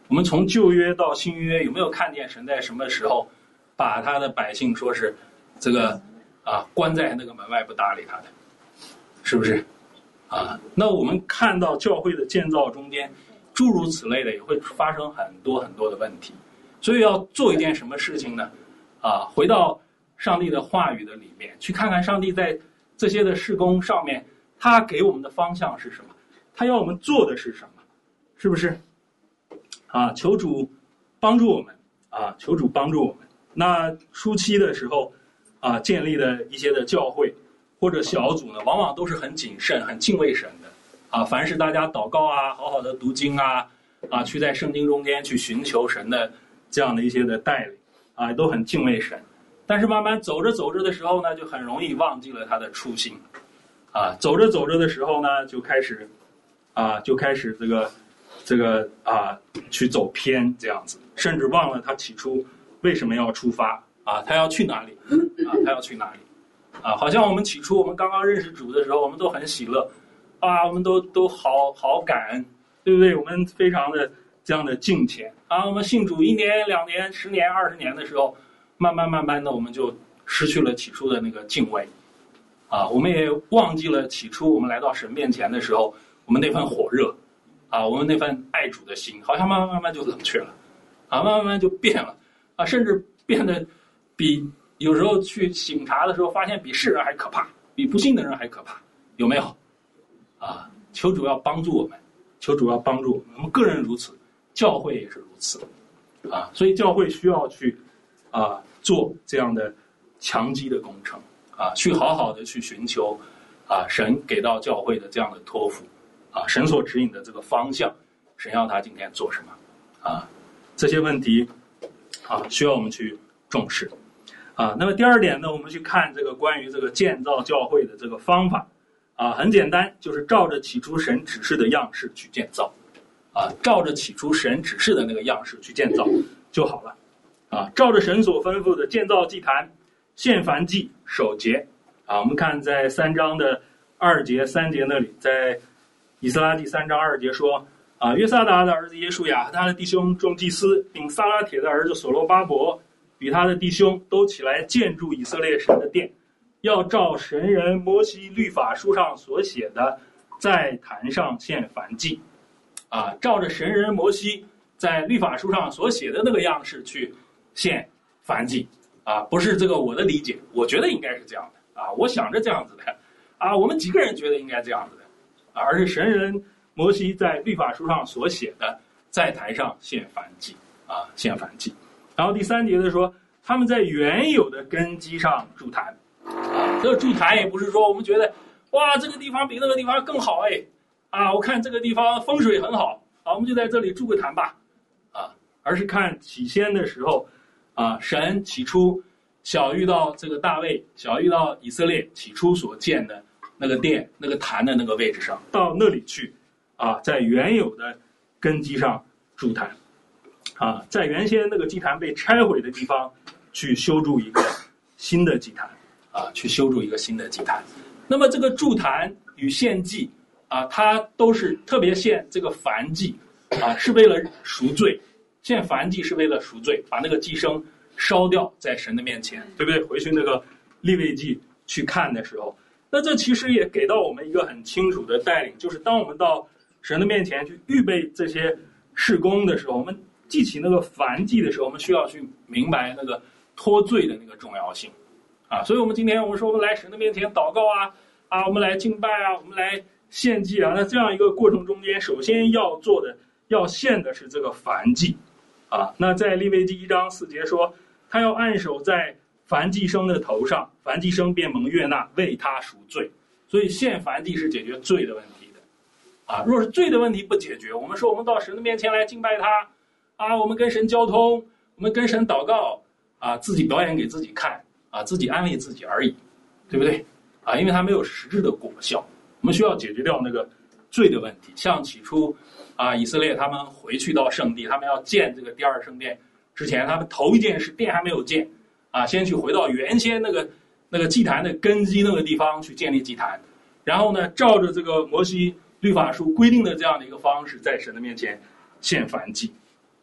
我们从旧约到新约，有没有看见神在什么时候把他的百姓说是这个啊关在那个门外不搭理他的，是不是？啊，那我们看到教会的建造中间，诸如此类的也会发生很多很多的问题，所以要做一件什么事情呢？啊，回到上帝的话语的里面，去看看上帝在这些的事工上面，他给我们的方向是什么，他要我们做的是什么，是不是？啊，求主帮助我们啊，求主帮助我们。那初期的时候啊，建立的一些的教会或者小组呢，往往都是很谨慎、很敬畏神的啊。凡是大家祷告啊，好好的读经啊，啊，去在圣经中间去寻求神的这样的一些的带领啊，都很敬畏神。但是慢慢走着走着的时候呢，就很容易忘记了他的初心啊。走着走着的时候呢，就开始啊，就开始这个这个啊去走偏这样子，甚至忘了他起初为什么要出发啊？他要去哪里啊？他要去哪里啊？好像我们起初我们刚刚认识主的时候，我们都很喜乐啊，我们都都好好感恩，对不对？我们非常的这样的敬虔啊。我们信主一年、两年、十年、二十年的时候，慢慢慢慢的我们就失去了起初的那个敬畏啊。我们也忘记了起初我们来到神面前的时候，我们那份火热啊，我们那份爱主的心，好像慢慢慢慢就冷却了啊，慢慢慢慢就变了。啊，甚至变得比有时候去醒察的时候，发现比世人还可怕，比不信的人还可怕，有没有？啊，求主要帮助我们，求主要帮助我们，我们个人如此，教会也是如此，啊，所以教会需要去啊做这样的强基的工程啊，去好好的去寻求啊神给到教会的这样的托付啊，神所指引的这个方向，神要他今天做什么啊？这些问题。啊，需要我们去重视，啊，那么第二点呢，我们去看这个关于这个建造教会的这个方法，啊，很简单，就是照着起初神指示的样式去建造，啊，照着起初神指示的那个样式去建造就好了，啊，照着神所吩咐的建造祭坛、献燔祭、守节，啊，我们看在三章的二节、三节那里，在以斯拉记三章二节说。啊，约萨达的儿子耶稣亚和他的弟兄众祭司，并撒拉铁的儿子所罗巴伯与他的弟兄都起来建筑以色列神的殿，要照神人摩西律法书上所写的，在坛上献燔祭。啊，照着神人摩西在律法书上所写的那个样式去献燔祭。啊，不是这个我的理解，我觉得应该是这样的啊，我想着这样子的啊，我们几个人觉得应该这样子的啊，而是神人。摩西在律法书上所写的，在台上献燔祭啊，献燔祭。然后第三节的说，他们在原有的根基上筑坛啊，这个筑坛也不是说我们觉得哇，这个地方比那个地方更好哎啊，我看这个地方风水很好啊，我们就在这里筑个坛吧啊，而是看起先的时候啊，神起初小遇到这个大卫，小遇到以色列起初所建的那个殿、那个坛的那个位置上，到那里去。啊，在原有的根基上筑坛，啊，在原先那个祭坛被拆毁的地方，去修筑一个新的祭坛，啊，去修筑一个新的祭坛。那么这个筑坛与献祭，啊，它都是特别献这个燔祭，啊，是为了赎罪。献燔祭是为了赎罪，把那个祭牲烧掉在神的面前，对不对？回去那个利未记去看的时候，那这其实也给到我们一个很清楚的带领，就是当我们到神的面前去预备这些事工的时候，我们记起那个燔祭的时候，我们需要去明白那个脱罪的那个重要性啊。所以我们今天我们说我们来神的面前祷告啊啊，我们来敬拜啊，我们来献祭啊。那这样一个过程中间，首先要做的要献的是这个燔祭啊。那在利未记一章四节说，他要按手在燔祭牲的头上，燔祭牲便蒙悦纳，为他赎罪。所以献燔祭是解决罪的问题。啊，若是罪的问题不解决，我们说我们到神的面前来敬拜他，啊，我们跟神交通，我们跟神祷告，啊，自己表演给自己看，啊，自己安慰自己而已，对不对？啊，因为它没有实质的果效，我们需要解决掉那个罪的问题。像起初，啊，以色列他们回去到圣地，他们要建这个第二圣殿之前，他们头一件事殿还没有建，啊，先去回到原先那个那个祭坛的根基那个地方去建立祭坛，然后呢，照着这个摩西律法书规定的这样的一个方式，在神的面前献燔祭，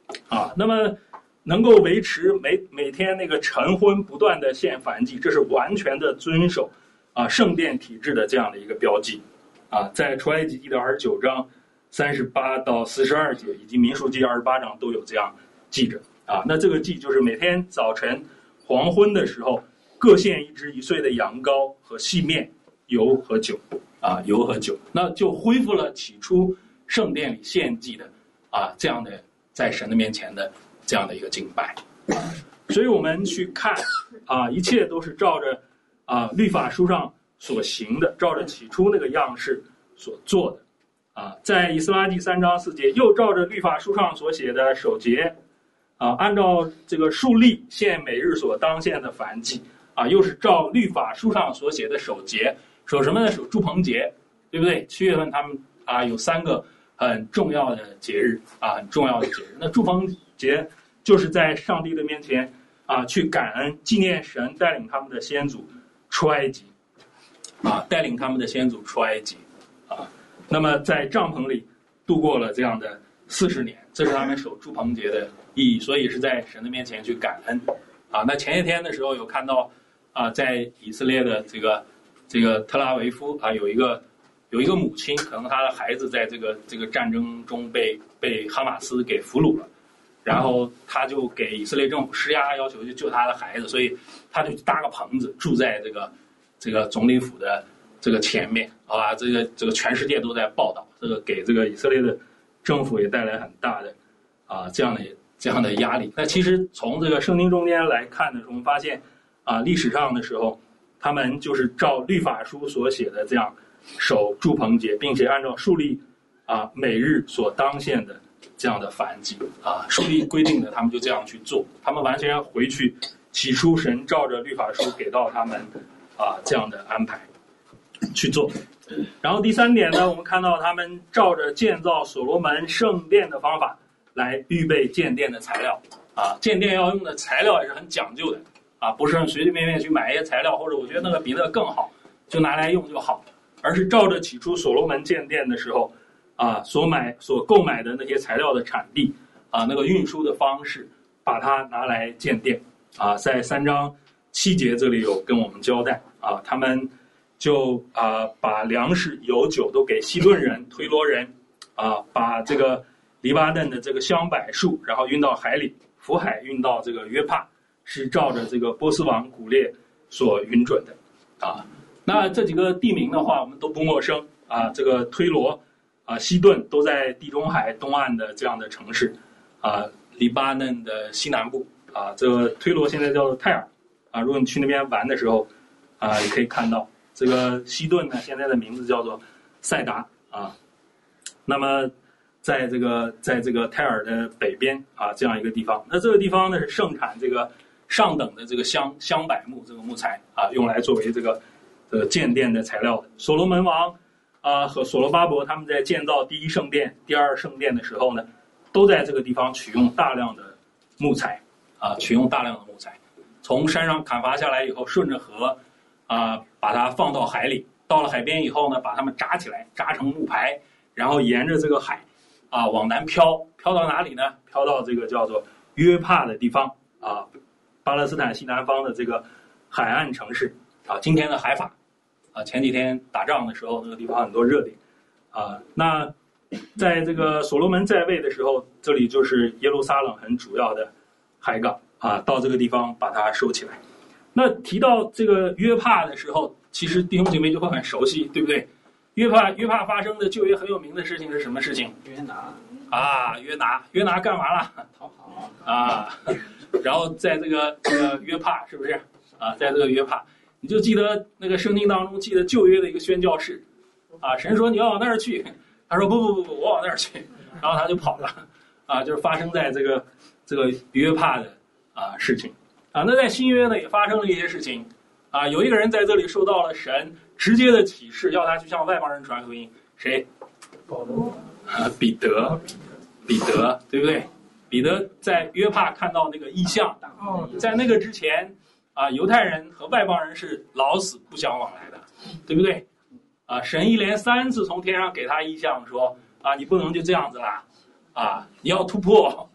啊，那么能够维持每每天那个晨昏不断的献燔祭，这是完全的遵守啊圣殿体制的这样的一个标记啊，在出埃及记的二十九章三十八到四十二节，以及民数记二十八章都有这样记着啊。那这个祭就是每天早晨黄昏的时候，各献一只一岁的羊羔和细面、油和酒啊，油和酒，那就恢复了起初圣殿里献祭的啊这样的在神的面前的这样的一个敬拜啊。所以我们去看啊，一切都是照着啊律法书上所行的，照着起初那个样式所做的啊。在以斯拉记三章四节，又照着律法书上所写的守节啊，按照这个数例献每日所当献的燔祭啊，又是照律法书上所写的守节，守什么呢？守住棚节，对不对？七月份他们啊有三个很重要的节日啊，很重要的节日。那住棚节就是在上帝的面前啊去感恩，纪念神带领他们的先祖出埃及啊，带领他们的先祖出埃及啊。那么在帐篷里度过了这样的四十年，这是他们守住棚节的意义，所以是在神的面前去感恩啊。那前一天的时候有看到啊，在以色列的这个这个特拉维夫啊，有一个有一个母亲，可能她的孩子在这个这个战争中被被哈马斯给俘虏了，然后他就给以色列政府施压，要求去救他的孩子，所以他就搭个棚子住在这个这个总理府的这个前面啊，这个这个全世界都在报道，这个给这个以色列的政府也带来很大的啊这样的这样的压力。那其实从这个圣经中间来看的时候，我们发现啊，历史上的时候，他们就是照律法书所写的这样守住棚节，并且按照数例啊每日所当献的这样的燔祭啊，数例规定的，他们就这样去做。他们完全回去起初神照着律法书给到他们啊这样的安排去做。然后第三点呢，我们看到他们照着建造所罗门圣殿的方法来预备建殿的材料啊，建殿要用的材料也是很讲究的啊，不是随随便便去买一些材料，或者我觉得那个比那个更好就拿来用就好，而是照着起初所罗门建殿的时候啊所买所购买的那些材料的产地啊，那个运输的方式，把它拿来建殿啊，在三章七节这里有跟我们交代啊，他们就啊把粮食、油酒都给西顿人、推罗人啊，把这个黎巴嫩的这个香柏树，然后运到海里，福海运到这个约帕，是照着这个波斯王古列所允准的啊。那这几个地名的话，我们都不陌生啊，这个推罗啊、西顿都在地中海东岸的这样的城市啊，黎巴嫩的西南部啊，这个推罗现在叫做泰尔啊，如果你去那边玩的时候啊，你可以看到这个西顿呢，现在的名字叫做塞达啊。那么在这个在这个泰尔的北边啊，这样一个地方，那这个地方呢是盛产这个上等的这个香香柏木这个木材啊，用来作为这个呃建殿的材料的。所罗门王啊和所罗巴伯他们在建造第一圣殿、第二圣殿的时候呢，都在这个地方取用大量的木材啊，取用大量的木材，从山上砍伐下来以后，顺着河啊把它放到海里，到了海边以后呢，把它们扎起来，扎成木牌，然后沿着这个海啊往南飘，飘到哪里呢？飘到这个叫做约帕的地方啊，巴勒斯坦西南方的这个海岸城市啊，今天的海法啊，前几天打仗的时候，那个地方很多热点啊。那在这个所罗门在位的时候，这里就是耶路撒冷很主要的海港啊，到这个地方把它收起来。那提到这个约帕的时候，其实弟兄姐妹就会很熟悉，对不对？约帕约帕发生的旧约很有名的事情是什么事情？ 约拿啊，约拿约拿干嘛了？ 逃跑啊，然后在这个这个约帕是不是啊？在这个约帕，你就记得那个圣经当中记得旧约的一个宣教士啊，神说你要往那儿去，他说不不不不，我往那儿去，然后他就跑了啊，就是发生在这个这个约帕的啊事情啊。那在新约呢也发生了一些事情啊，有一个人在这里受到了神直接的启示，要他去向外邦人传福音，谁？ 保罗啊，彼得，彼得，对不对？彼得在约帕看到那个异象，在那个之前啊，犹太人和外邦人是老死不相往来的，对不对？啊，神一连三次从天上给他异象说啊，你不能就这样子啦，啊，你要突破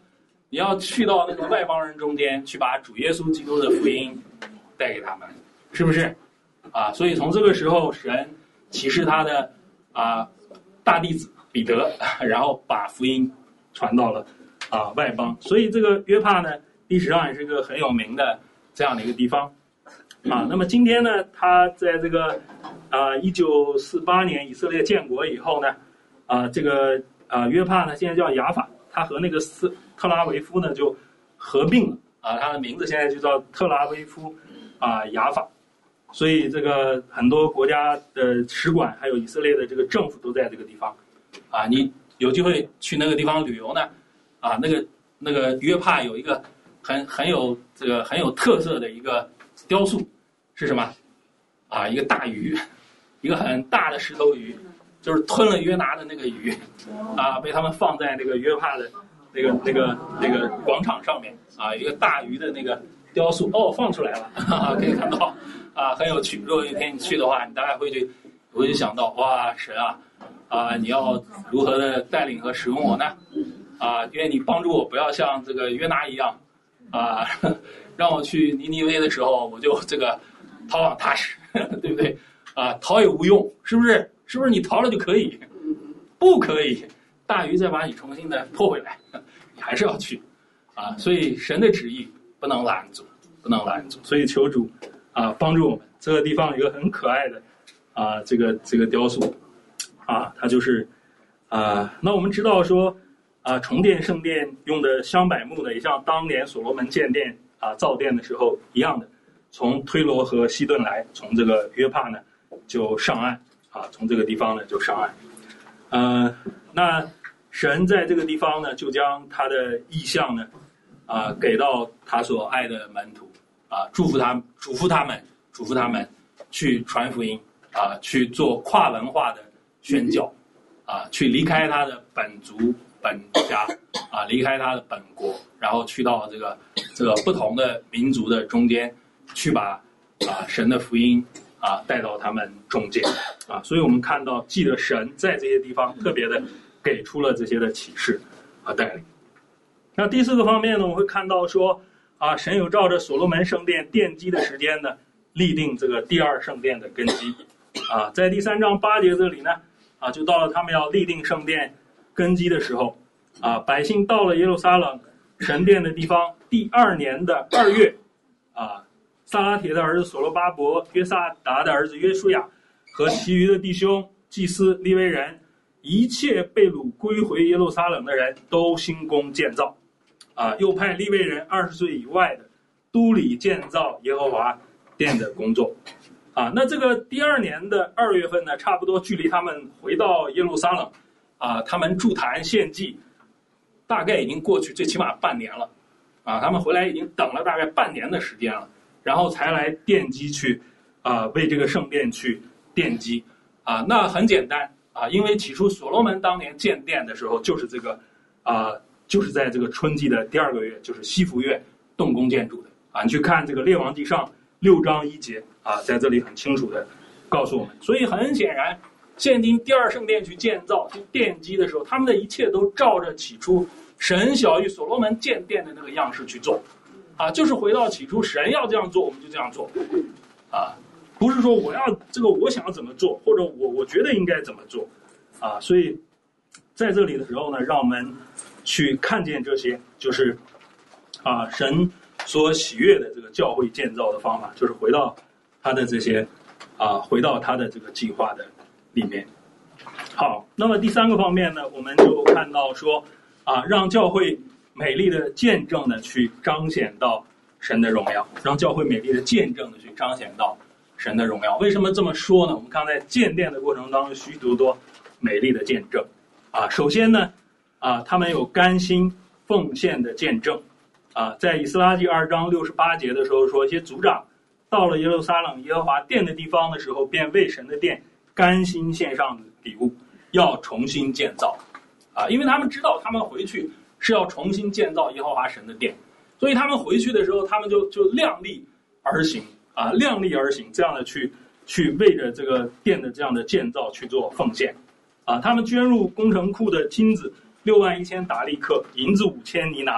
你要去到那个外邦人中间去把主耶稣基督的福音带给他们，是不是？啊，所以从这个时候，神启示他的啊大弟子彼得，然后把福音传到了啊外邦。所以这个约帕呢，历史上也是一个很有名的这样的一个地方啊。那么今天呢，他在这个啊一九四八年以色列建国以后呢，啊这个啊约帕呢现在叫雅法，他和那个斯特拉维夫呢就合并了啊，他的名字现在就叫特拉维夫啊雅法。所以这个很多国家的使馆还有以色列的这个政府都在这个地方啊。你有机会去那个地方旅游呢，啊那个那个约帕有一个很很有这个很有特色的一个雕塑是什么啊？一个大鱼，一个很大的石头鱼，就是吞了约拿的那个鱼啊，被他们放在那个约帕的那个那个那个广场上面啊，一个大鱼的那个雕塑哦，放出来了，哈哈，可以看到啊，很有趣。如果有一天你去的话，你大概会去会去想到，哇，神啊啊，你要如何的带领和使用我呢？啊，愿你帮助我不要像这个约拿一样啊，让我去尼尼微的时候我就这个逃往他使，对不对？啊，逃也无用，是不是？是不是你逃了就可以？不可以，大鱼再把你重新的拖回来，你还是要去啊。所以神的旨意不能拦阻，不能拦阻。所以求主啊帮助我们。这个地方有一个很可爱的啊这个这个雕塑啊，它就是啊，那我们知道说啊重建圣殿用的香柏木呢，也像当年所罗门建殿啊造殿的时候一样的，从推罗和西顿来，从这个约帕呢就上岸啊，从这个地方呢就上岸。呃，那神在这个地方呢，就将他的意象呢啊给到他所爱的门徒啊，祝福他们，嘱咐他们，嘱咐他们去传福音啊，去做跨文化的宣教啊，去离开他的本族本家啊，离开他的本国，然后去到这个这个不同的民族的中间，去把啊神的福音啊带到他们中间啊。所以我们看到，记得神在这些地方特别的给出了这些的启示和带领。那第四个方面呢，我们会看到说啊，神有照着所罗门圣殿奠基的时间呢，立定这个第二圣殿的根基啊。在第三章八节这里呢啊，就到了他们要立定圣殿根基的时候啊，百姓到了耶路撒冷神殿的地方，第二年的二月啊，撒拉铁的儿子所罗巴伯、约萨达的儿子约书亚和其余的弟兄、祭司、利未人，一切被掳归回耶路撒冷的人都兴工建造啊，又派利未人二十岁以外的督理建造耶和华殿的工作啊。那这个第二年的二月份呢，差不多距离他们回到耶路撒冷啊，他们筑坛献祭，大概已经过去最起码半年了啊。他们回来已经等了大概半年的时间了，然后才来奠基去啊，为这个圣殿去奠基啊。那很简单啊，因为起初所罗门当年建殿的时候，就是这个啊。就是在这个春季的第二个月，就是西弗月动工建筑的啊。你去看这个列王纪上六章一节啊，在这里很清楚的告诉我们。所以很显然，现今第二圣殿去建造、去奠基的时候，他们的一切都照着起初神晓谕所罗门建殿的那个样式去做啊，就是回到起初，神要这样做，我们就这样做啊，不是说我要这个我想要怎么做，或者我我觉得应该怎么做啊。所以在这里的时候呢，让我们去看见这些，就是啊，神所喜悦的这个教会建造的方法，就是回到他的这些啊，回到他的这个计划的里面。好，那么第三个方面呢，我们就看到说啊，让教会美丽的见证呢，去彰显到神的荣耀，让教会美丽的见证呢，去彰显到神的荣耀。为什么这么说呢？我们看在建殿的过程当中，许多多美丽的见证啊。首先呢。啊，他们有甘心奉献的见证啊，在以斯拉记二章六十八节的时候说，一些族长到了耶路撒冷耶和华殿的地方的时候，便为神的殿甘心献上礼物，要重新建造啊，因为他们知道他们回去是要重新建造耶和华神的殿，所以他们回去的时候，他们就就量力而行啊，量力而行，这样的去去为着这个殿的这样的建造去做奉献啊，他们捐入工程库的金子六万一千达利克，银子五千尼拿，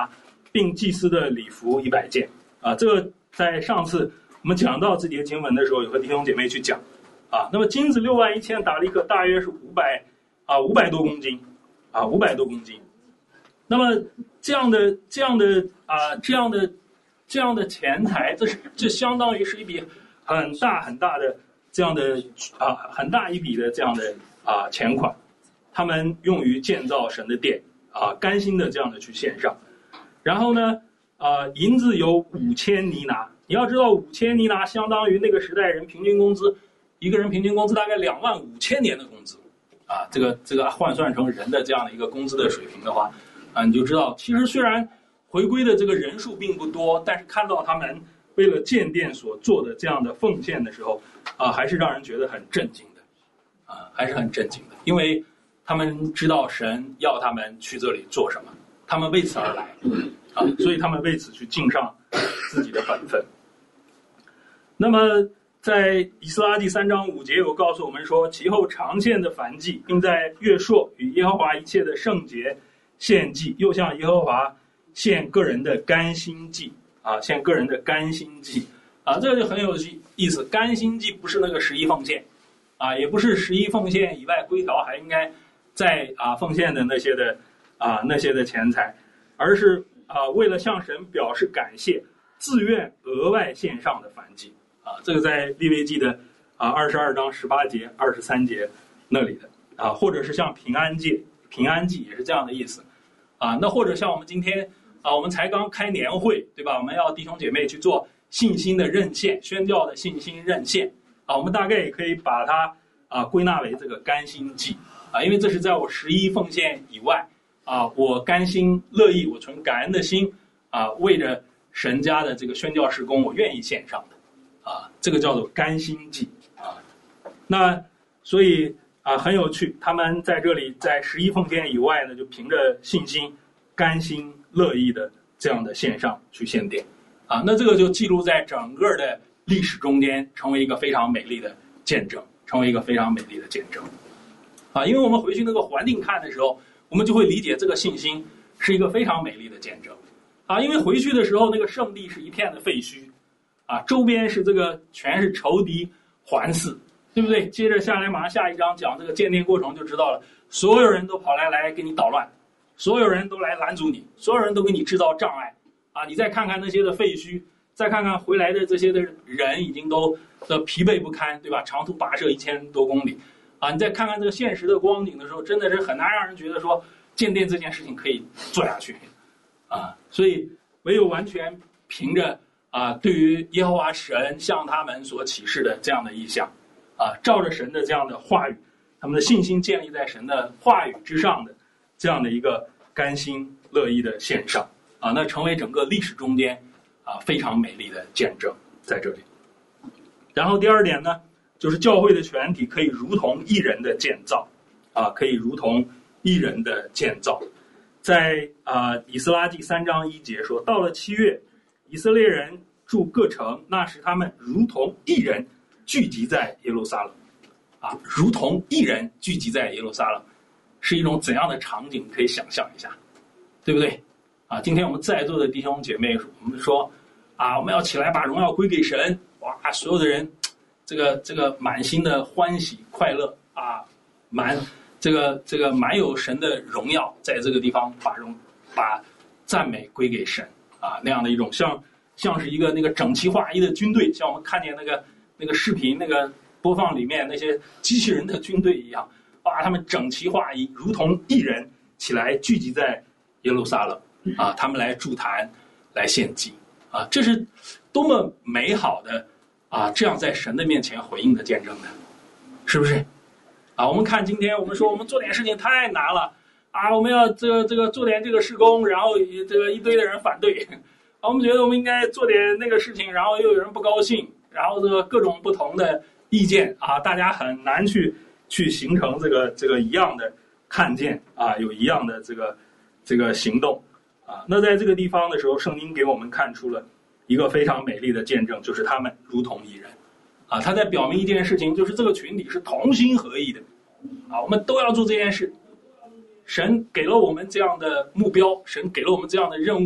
并祭司的礼服一百件啊。这个在上次我们讲到这节经文的时候，有和弟兄姐妹去讲啊。那么金子六万一千达利克，大约是五百啊五百多公斤啊五百多公斤。那么这样的这样的啊这样的这样的钱财，这是这相当于是一笔很大很大的这样的啊很大一笔的这样的啊钱款，他们用于建造神的殿啊，甘心的这样的去献上。然后呢，啊银子有五千尼拿，你要知道五千尼拿相当于那个时代人平均工资，一个人平均工资大概两万五千年的工资啊，这个这个换算成人的这样的一个工资的水平的话啊，你就知道其实虽然回归的这个人数并不多，但是看到他们为了建殿所做的这样的奉献的时候啊，还是让人觉得很震惊的啊，还是很震惊的，因为他们知道神要他们去这里做什么，他们为此而来啊，所以他们为此去尽上自己的本分。那么在以斯拉记三章五节有告诉我们说，其后常献的燔祭，并在月朔与耶和华一切的圣节献祭，又向耶和华献个人的甘心祭啊，献个人的甘心祭啊，这个就很有意思。甘心祭不是那个十一奉献啊，也不是十一奉献以外规条还应该在啊奉献的那些的啊那些的钱财，而是啊为了向神表示感谢，自愿额外献上的燔祭啊，这个在利未记的啊二十二章十八节、二十三节那里的啊，或者是像平安祭，平安祭也是这样的意思啊。那或者像我们今天啊，我们才刚开年会，对吧？我们要弟兄姐妹去做信心的认献，宣教的信心认献啊，我们大概也可以把它啊归纳为这个甘心祭啊，因为这是在我十一奉献以外啊，我甘心乐意，我存感恩的心啊，为着神家的这个宣教事工，我愿意献上的啊，这个叫做甘心祭啊。那所以啊很有趣，他们在这里在十一奉献以外呢，就凭着信心甘心乐意的这样的献上去献殿啊，那这个就记录在整个的历史中间，成为一个非常美丽的见证，成为一个非常美丽的见证啊。因为我们回去那个环境看的时候，我们就会理解这个信心是一个非常美丽的见证啊。因为回去的时候，那个圣地是一片的废墟啊，周边是这个全是仇敌环伺，对不对？接着下来马上下一章讲这个建殿过程就知道了，所有人都跑来来给你捣乱，所有人都来拦阻你，所有人都给你制造障碍啊！你再看看那些的废墟，再看看回来的这些的人已经都的疲惫不堪，对吧？长途跋涉一千多公里啊！你再看看这个现实的光景的时候，真的是很难让人觉得说建殿这件事情可以做下去啊！所以唯有完全凭着啊，对于耶和华神向他们所启示的这样的意象啊，照着神的这样的话语，他们的信心建立在神的话语之上的这样的一个甘心乐意的献上啊，那成为整个历史中间啊非常美丽的见证在这里。然后第二点呢，就是教会的全体可以如同一人的建造啊，可以如同一人的建造。在啊以斯拉记三章一节说，到了七月，以色列人住各城，那时他们如同一人聚集在耶路撒冷啊，如同一人聚集在耶路撒冷。是一种怎样的场景？可以想象一下，对不对？啊，今天我们在座的弟兄姐妹，我们说啊，我们要起来把荣耀归给神，哇，所有的人，这个这个满心的欢喜快乐啊，满这个这个满有神的荣耀，在这个地方把荣把赞美归给神啊，那样的一种像像是一个那个整齐划一的军队，像我们看见那个那个视频那个播放里面那些机器人的军队一样。把他们整齐划一，如同一人起来聚集在耶路撒冷啊，他们来筑坛，来献祭啊，这是多么美好的啊！这样在神的面前回应的见证呢，是不是？啊，我们看今天我们说我们做点事情太难了啊，我们要这个这个做点这个事工，然后这个一堆的人反对啊，我们觉得我们应该做点那个事情，然后又有人不高兴，然后这个各种不同的意见啊，大家很难去。去形成这个这个一样的看见啊，有一样的这个这个行动啊。那在这个地方的时候，圣经给我们看出了一个非常美丽的见证，就是他们如同一人啊。他在表明一件事情，就是这个群体是同心合意的啊，我们都要做这件事。神给了我们这样的目标，神给了我们这样的任务，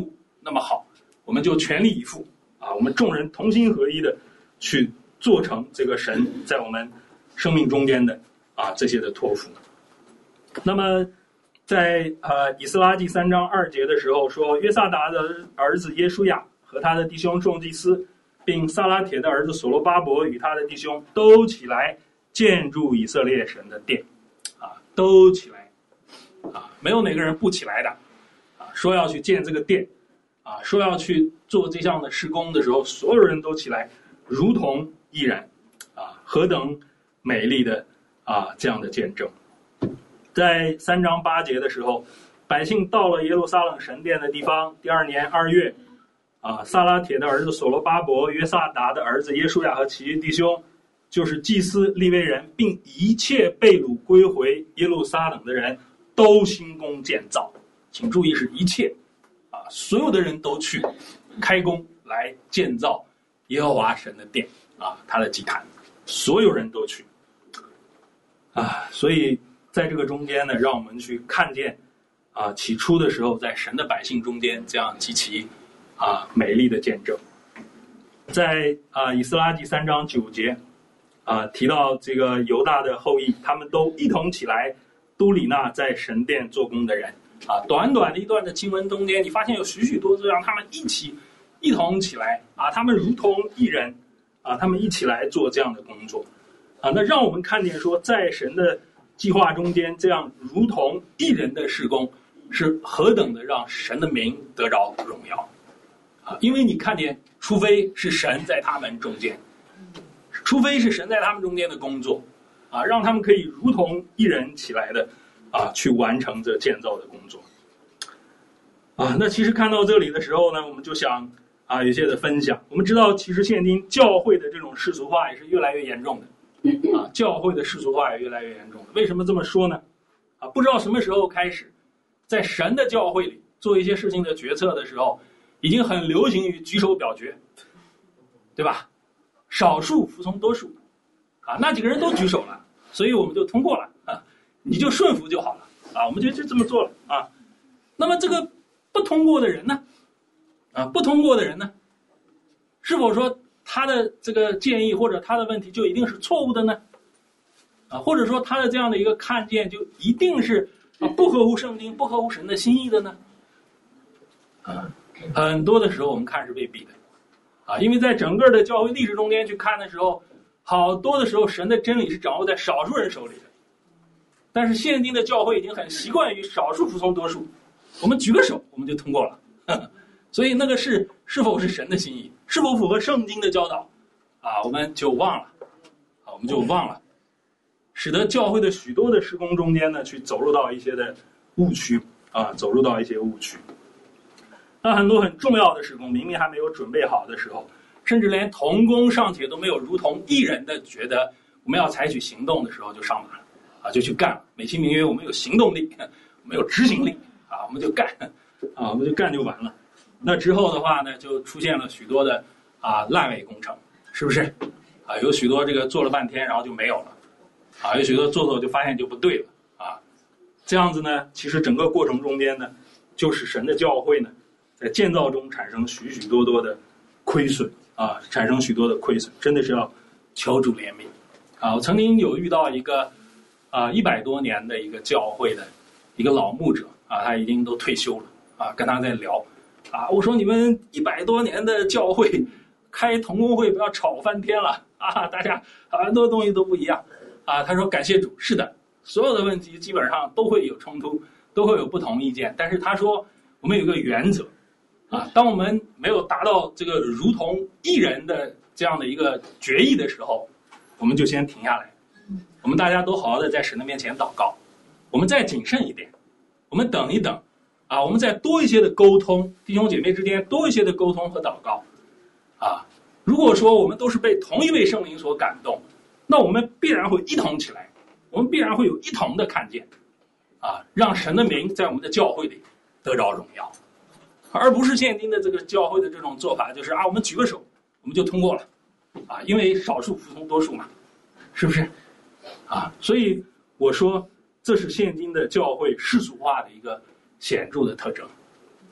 那么好，我们就全力以赴啊，我们众人同心合一的去做成这个神在我们生命中间的啊这些的托付。那么在呃以斯拉记三章二节的时候说，约萨达的儿子耶书亚和他的弟兄众祭司，并撒拉铁的儿子所罗巴伯与他的弟兄都起来建筑以色列神的殿，啊，都起来，啊，没有哪个人不起来的，啊，说要去建这个殿，啊，说要去做这项的施工的时候，所有人都起来，如同一人，啊，何等美丽的啊这样的见证。在三章八节的时候，百姓到了耶路撒冷神殿的地方，第二年二月，啊，撒拉铁的儿子所罗巴伯、约萨达的儿子耶书亚和其余弟兄，就是祭司、利未人，并一切被掳归回耶路撒冷的人，都兴工建造。请注意，是一切，啊，所有的人都去开工来建造耶和华神的殿，啊，他的祭坛，所有人都去，啊，所以在这个中间呢，让我们去看见，啊，起初的时候在神的百姓中间这样极其啊美丽的见证。在啊以斯拉记三章九节，啊提到这个犹大的后裔，他们都一同起来都里那在神殿做工的人。啊，短短的一段的经文中间，你发现有许许多多让他们一起一同起来啊，他们如同一人啊，他们一起来做这样的工作啊，那让我们看见说，在神的计划中间，这样如同一人的事工，是何等的让神的名得着荣耀啊！因为你看见，除非是神在他们中间，除非是神在他们中间的工作啊，让他们可以如同一人起来的啊，去完成这建造的工作啊。那其实看到这里的时候呢，我们就想啊，有些的分享。我们知道，其实现今教会的这种世俗化也是越来越严重的。啊，教会的世俗化也越来越严重了。为什么这么说呢？啊，不知道什么时候开始，在神的教会里做一些事情的决策的时候，已经很流行于举手表决，对吧？少数服从多数，啊，那几个人都举手了，所以我们就通过了啊，你就顺服就好了啊，我们就就这么做了啊。那么这个不通过的人呢？啊，不通过的人呢？是否说他的这个建议或者他的问题就一定是错误的呢？啊，或者说他的这样的一个看见就一定是啊不合乎圣经、不合乎神的心意的呢？啊，很多的时候我们看是未必的，啊，因为在整个的教会历史中间去看的时候，好多的时候神的真理是掌握在少数人手里的，但是现今的教会已经很习惯于少数服从多数，我们举个手我们就通过了。呵呵，所以那个是是否是神的心意，是否符合圣经的教导啊，我们就忘了啊，我们就忘了，使得教会的许多的事工中间呢，去走入到一些的误区啊，走入到一些误区。那很多很重要的事工，明明还没有准备好的时候，甚至连同工尚且都没有如同一人的觉得我们要采取行动的时候，就上马了啊，就去干了。美其名曰我们有行动力，我们有执行力啊，我们就干啊，我们就干就完了。那之后的话呢，就出现了许多的啊烂尾工程，是不是？啊，有许多这个做了半天，然后就没有了，啊，有许多做做就发现就不对了啊。这样子呢，其实整个过程中间呢，就使神的教会呢，在建造中产生许许多多的亏损啊，产生许多的亏损，真的是要求主怜悯啊。我曾经有遇到一个啊一百多年的一个教会的一个老牧者啊，他已经都退休了啊，跟他在聊。啊，我说你们一百多年的教会开同工会不要吵翻天了啊！大家很多东西都不一样啊。他说感谢主，是的，所有的问题基本上都会有冲突，都会有不同意见。但是他说我们有个原则啊，当我们没有达到这个如同一人的这样的一个决议的时候，我们就先停下来，我们大家都好好的在神的面前祷告，我们再谨慎一点，我们等一等。啊，我们再多一些的沟通，弟兄姐妹之间多一些的沟通和祷告，啊，如果说我们都是被同一位圣灵所感动，那我们必然会一同起来，我们必然会有一同的看见，啊，让神的名在我们的教会里得着荣耀，而不是现今的这个教会的这种做法，就是啊，我们举个手我们就通过了，啊，因为少数服从多数嘛，是不是？啊，所以我说这是现今的教会世俗化的一个显著的特征，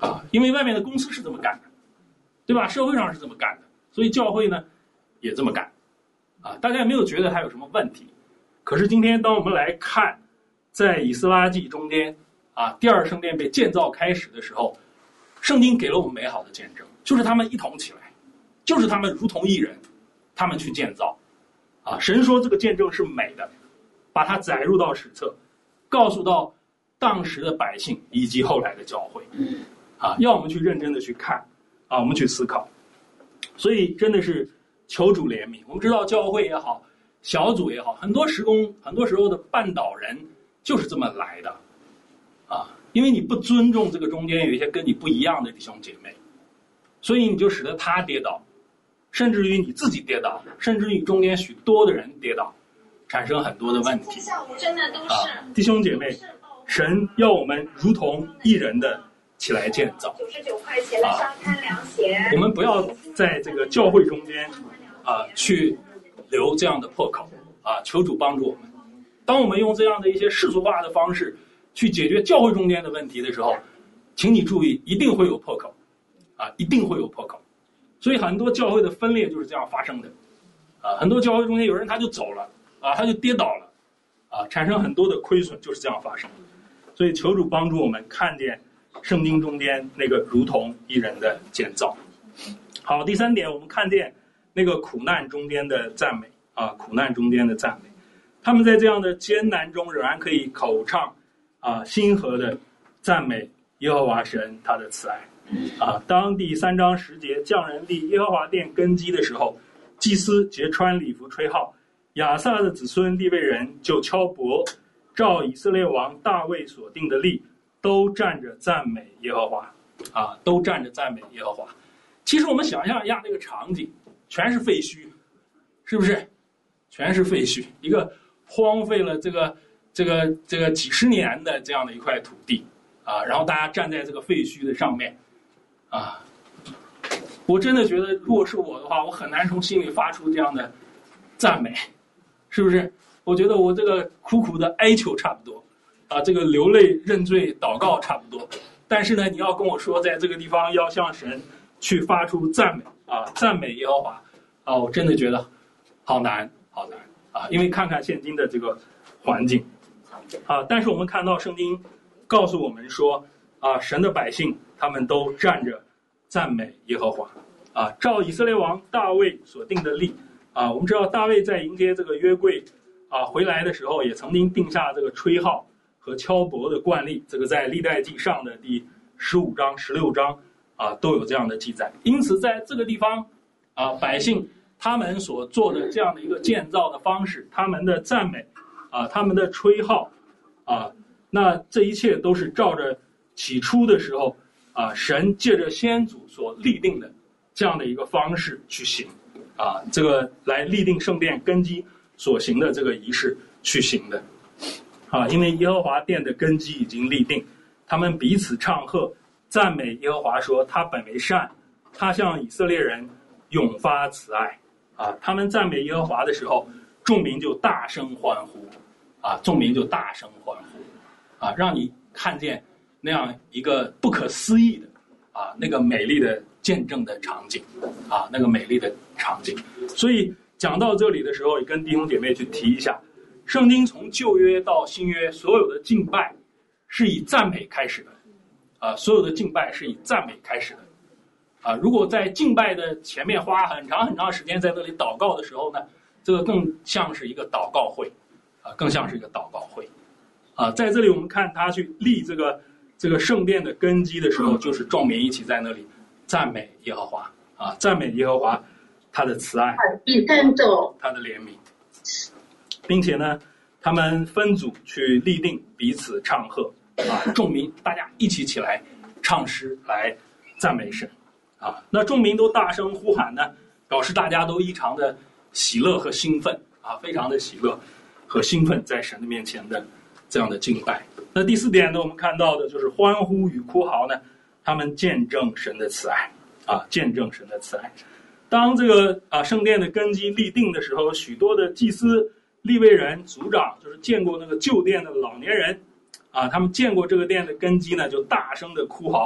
啊，因为外面的公司是这么干的，对吧？社会上是这么干的，所以教会呢也这么干，啊，大家也没有觉得它有什么问题。可是今天当我们来看，在以斯拉记中间啊，第二圣殿被建造开始的时候，圣经给了我们美好的见证，就是他们一同起来，就是他们如同一人，他们去建造，啊，神说这个见证是美的，把它载入到史册，告诉到当时的百姓以及后来的教会，啊，要我们去认真的去看，啊，我们去思考。所以真的是求主怜悯。我们知道教会也好，小组也好，很多时工很多时候的绊倒人就是这么来的，啊，因为你不尊重这个中间有一些跟你不一样的弟兄姐妹，所以你就使得他跌倒，甚至于你自己跌倒，甚至于中间许多的人跌倒，产生很多的问题。 真的都是、 啊、弟兄姐妹，神要我们如同一人的起来建造。 九十九块钱的沙滩凉鞋、啊。 我们不要在这个教会中间啊去留这样的破口啊，求主帮助我们。当我们用这样的一些世俗化的方式去解决教会中间的问题的时候，请你注意，一定会有破口啊，一定会有破口。所以很多教会的分裂就是这样发生的啊，很多教会中间有人他就走了啊，他就跌倒了啊，产生很多的亏损，就是这样发生的。所以求主帮助我们看见圣经中间那个如同一人的建造。好，第三点，我们看见那个苦难中间的赞美啊，苦难中间的赞美，他们在这样的艰难中仍然可以口唱啊，心和的赞美耶和华神他的慈爱啊。当第三章十节匠人立耶和华殿根基的时候，祭司结穿礼服吹号，亚萨的子孙利未人就敲钹，照以色列王大卫所定的例，都站着赞美耶和华啊，都站着赞美耶和华。其实我们想象一下那个场景，全是废墟，是不是？全是废墟，一个荒废了这个这个这个几十年的这样的一块土地啊，然后大家站在这个废墟的上面啊，我真的觉得，如果是我的话，我很难从心里发出这样的赞美，是不是？我觉得我这个苦苦的哀求差不多啊，这个流泪认罪祷告差不多，但是呢，你要跟我说在这个地方要向神去发出赞美啊，赞美耶和华啊，我真的觉得好难好难啊！因为看看现今的这个环境啊，但是我们看到圣经告诉我们说啊，神的百姓他们都站着赞美耶和华啊，照以色列王大卫所定的例啊，我们知道大卫在迎接这个约柜啊回来的时候，也曾经定下这个吹号和敲钹的惯例，这个在历代记上的第十五章、十六章啊都有这样的记载。因此，在这个地方啊，百姓他们所做的这样的一个建造的方式，他们的赞美啊，他们的吹号啊，那这一切都是照着起初的时候啊，神借着先祖所立定的这样的一个方式去行啊，这个来立定圣殿根基所行的这个仪式去行的啊，因为耶和华殿的根基已经立定，他们彼此唱和赞美耶和华说，他本为善，他向以色列人永发慈爱啊。他们赞美耶和华的时候，众民就大声欢呼啊，众民就大声欢呼啊，让你看见那样一个不可思议的啊，那个美丽的见证的场景啊，那个美丽的场景。所以讲到这里的时候，也跟弟兄姐妹去提一下，圣经从旧约到新约，所有的敬拜是以赞美开始的啊，所有的敬拜是以赞美开始的啊。如果在敬拜的前面花很长很长时间在那里祷告的时候呢，这个更像是一个祷告会啊，更像是一个祷告会啊。在这里我们看他去立这个这个圣殿的根基的时候，就是众民一起在那里赞美耶和华啊，赞美耶和华他的慈爱，他的怜悯，并且呢，他们分组去立定彼此唱和啊，众民大家一起起来唱诗来赞美神啊。那众民都大声呼喊呢，表示大家都异常的喜乐和兴奋啊，非常的喜乐和兴奋在神的面前的这样的敬拜。那第四点呢，我们看到的就是欢呼与哭嚎呢，他们见证神的慈爱啊，见证神的慈爱。当这个啊圣殿的根基立定的时候，许多的祭司、利未人、族长，就是见过那个旧殿的老年人啊，他们见过这个殿的根基呢，就大声的哭嚎，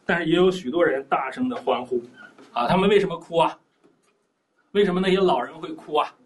但是也有许多人大声的欢呼啊！他们为什么哭啊？为什么那些老人会哭啊？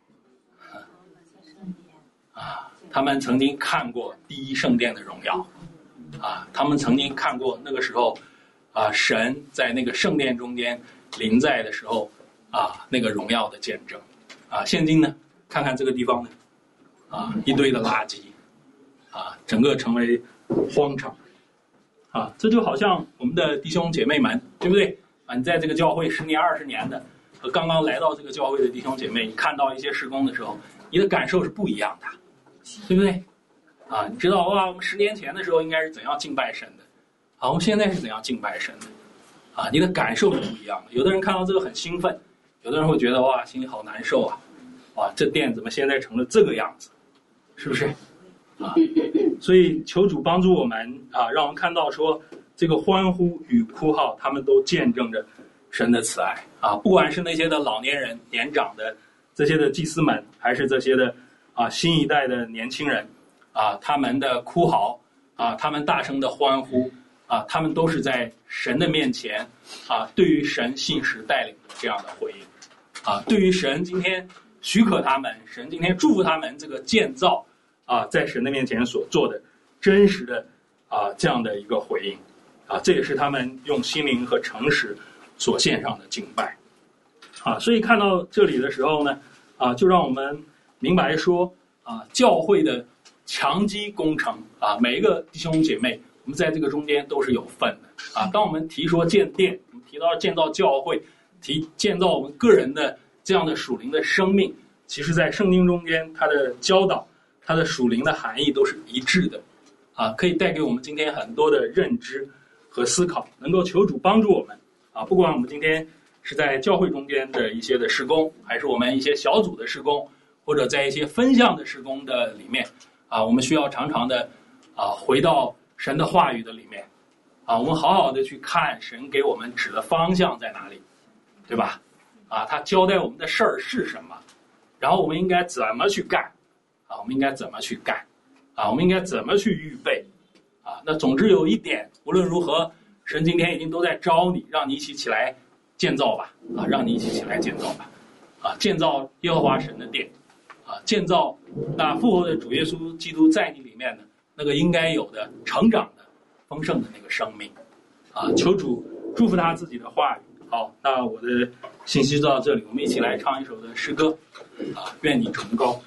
啊，他们曾经看过第一圣殿的荣耀啊，他们曾经看过那个时候啊，神在那个圣殿中间临在的时候啊，那个荣耀的见证啊。现今呢，看看这个地方呢，啊，一堆的垃圾啊，整个成为荒场啊。这就好像我们的弟兄姐妹们，对不对啊？你在这个教会十年二十年的，和刚刚来到这个教会的弟兄姐妹，你看到一些事工的时候，你的感受是不一样的，对不对啊？你知道哇，我们十年前的时候应该是怎样敬拜神的啊，我们现在是怎样敬拜神的啊？你的感受是不一样的。有的人看到这个很兴奋，有的人会觉得哇，心里好难受啊，哇，这店怎么现在成了这个样子，是不是啊？所以求主帮助我们啊，让我们看到说这个欢呼与哭号，他们都见证着神的慈爱啊。不管是那些的老年人、年长的这些的祭司们，还是这些的啊新一代的年轻人啊，他们的哭嚎啊，他们大声的欢呼啊，他们都是在神的面前啊，对于神信实带领的这样的回应啊，对于神今天许可他们，神今天祝福他们这个建造啊，在神的面前所做的真实的啊这样的一个回应啊，这也是他们用心灵和诚实所献上的敬拜啊。所以看到这里的时候呢，啊，就让我们明白说啊，教会的强基工程啊，每一个弟兄姐妹，我们在这个中间都是有份的啊。当我们提说建殿，我们提到建造教会，提建造我们个人的这样的属灵的生命，其实在圣经中间，它的教导，它的属灵的含义都是一致的啊，可以带给我们今天很多的认知和思考，能够求主帮助我们啊。不管我们今天是在教会中间的一些的事工，还是我们一些小组的事工，或者在一些分项的事工的里面啊，我们需要常常的啊回到神的话语的里面啊，我们好好的去看神给我们指的方向在哪里，对吧？啊，他交代我们的事儿是什么，然后我们应该怎么去干啊？我们应该怎么去干啊？我们应该怎么去预备啊？那总之有一点，无论如何，神今天已经都在招你，让你一起起来建造吧啊，让你一起起来建造吧啊，建造耶和华神的殿啊，建造那复活的主耶稣基督在你里面的那个应该有的成长的丰盛的那个生命啊，求主祝福他自己的话语。好，那我的信息就到这里，我们一起来唱一首的诗歌啊，愿你崇高。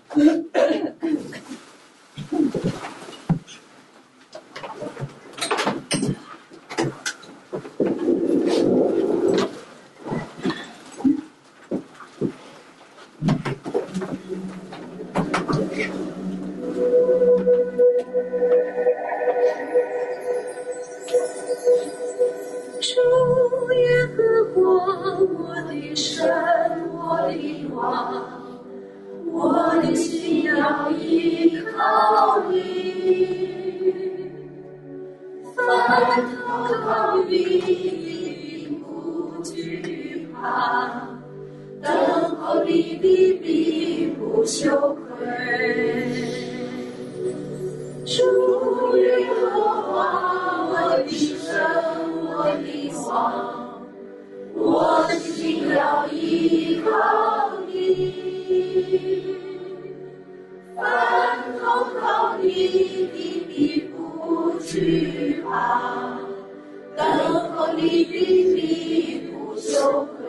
主耶和华，我的神，我的王，我的心要依靠你。凡投靠你的不惧怕，等候你的必不羞愧。主耶和华，我的神，我的王，我的心要依靠你。凡投靠你的必不惧怕，等候你的必不羞愧。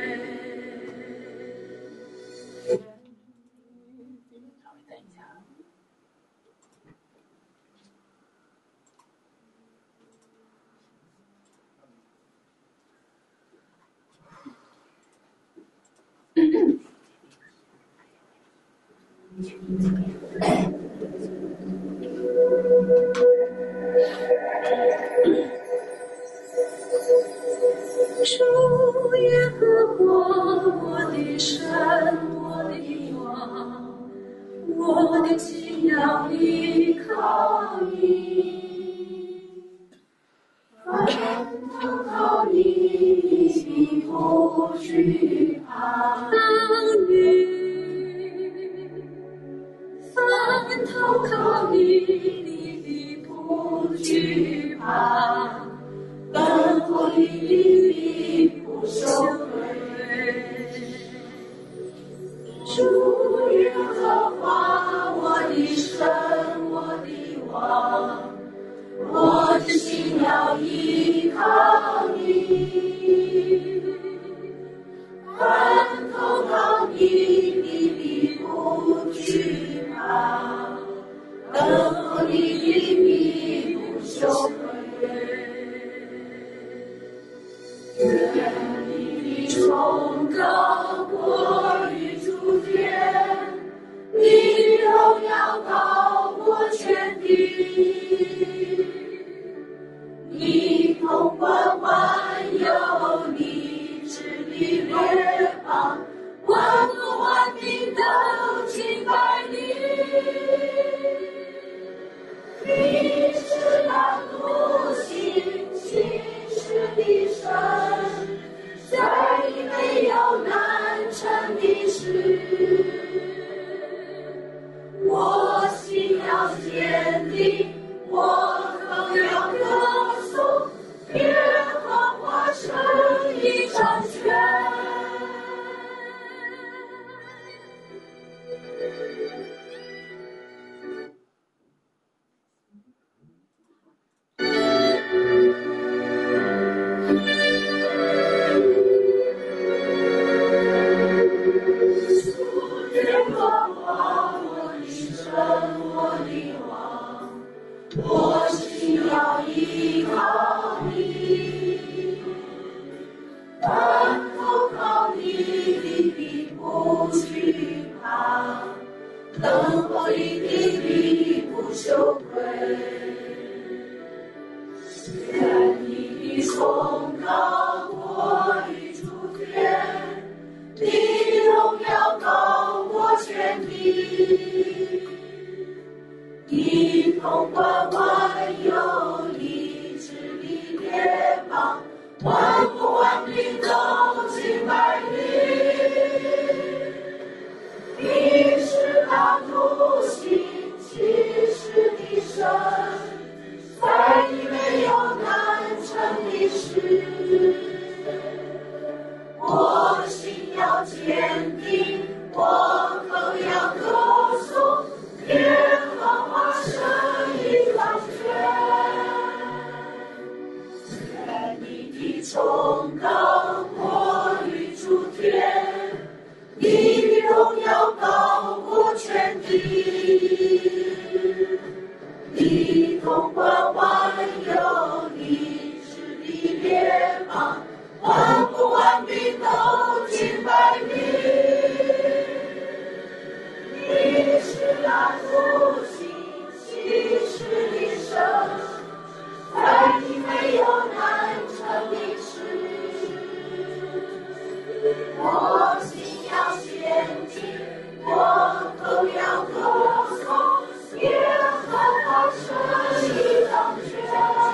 主耶和华，我的神，我的王，我的心要依靠你。凡投靠你的不惧怕你。凡投靠你的不惧怕，等你必不羞愧。主耶和华，我的神，我的王，我的心要依靠你。凡投靠你，你必不惧怕；等候你，你必不羞愧。愿你的崇高过于诸天，你的荣耀高过全地。你统管万有，你治理列邦，万国万民都敬拜你。你是那独行其事的神，在你没有难成的事。我心要坚定，我口要歌颂，耶和华神已掌权。耶和华，我的神，我的王，我心要依靠你。凡投靠你的，必不惧怕；等候你的，必不羞愧。愿你的崇高过于诸天，你的荣耀高过全地。你统管万有，你治理列邦，万国万民都敬拜你。你是那独行其事的神，在你没有难成的事。我心要坚定，我口要歌颂，耶和华神已掌权。愿你的崇高过于诸天，你的荣耀高过全地。你统管万有，你治理列邦，万国万民都敬拜你。你是那独行其事的神，在你没有难成的事。我心要坚定，我口要歌颂，耶和华神已掌权。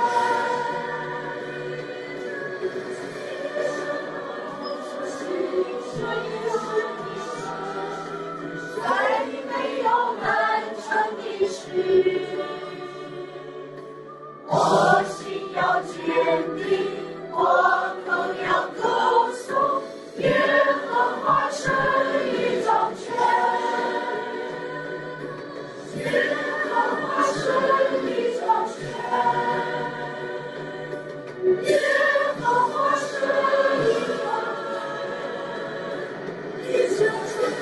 在你没有难成的事，我心要坚定，我口要歌颂，耶和华神已掌权。耶和华神已掌权。耶和华神已掌权。已掌权。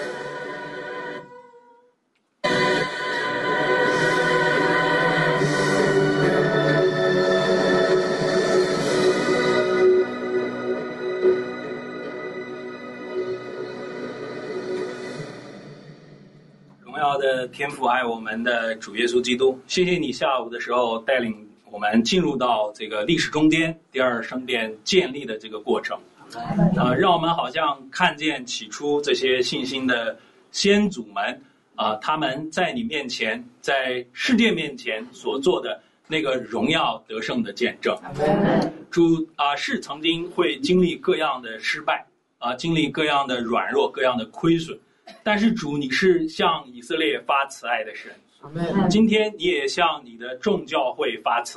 荣耀的天父，爱我们的主耶稣基督，谢谢你下午的时候带领我们进入到这个历史中间第二圣殿建立的这个过程，呃，让我们好像看见起初这些信心的先祖们啊、呃，他们在你面前，在世界面前所做的那个荣耀得胜的见证。主啊、呃，是曾经会经历各样的失败啊、呃，经历各样的软弱，各样的亏损。但是主，你是向以色列发慈爱的神，今天你也向你的众教会发慈爱，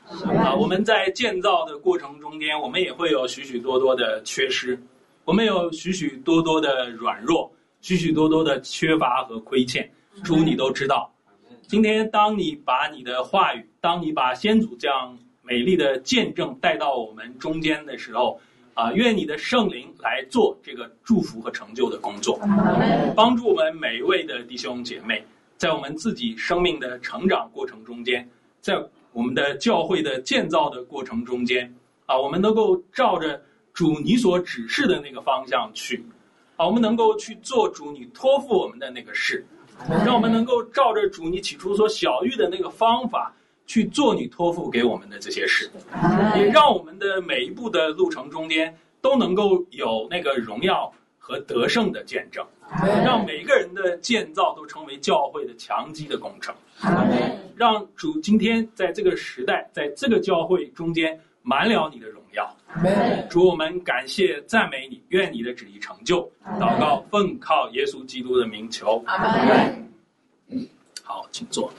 啊，我们在建造的过程中间，我们也会有许许多多的缺失，我们有许许多多的软弱，许许多多的缺乏和亏欠，主你都知道。今天当你把你的话语，当你把先祖这样美丽的见证带到我们中间的时候，啊，愿你的圣灵来做这个祝福和成就的工作，帮助我们每一位的弟兄姐妹，在我们自己生命的成长过程中间，在我们的教会的建造的过程中间，啊，我们能够照着主你所指示的那个方向去，啊，我们能够去做主你托付我们的那个事，让我们能够照着主你起初所晓谕的那个方法去做你托付给我们的这些事，也让我们的每一步的路程中间都能够有那个荣耀和得胜的见证，让每一个人的建造都成为教会的强基的工程，让主今天在这个时代，在这个教会中间满了你的荣耀。主，我们感谢赞美你，愿你的旨意成就。祷告奉靠耶稣基督的名求。好，请坐。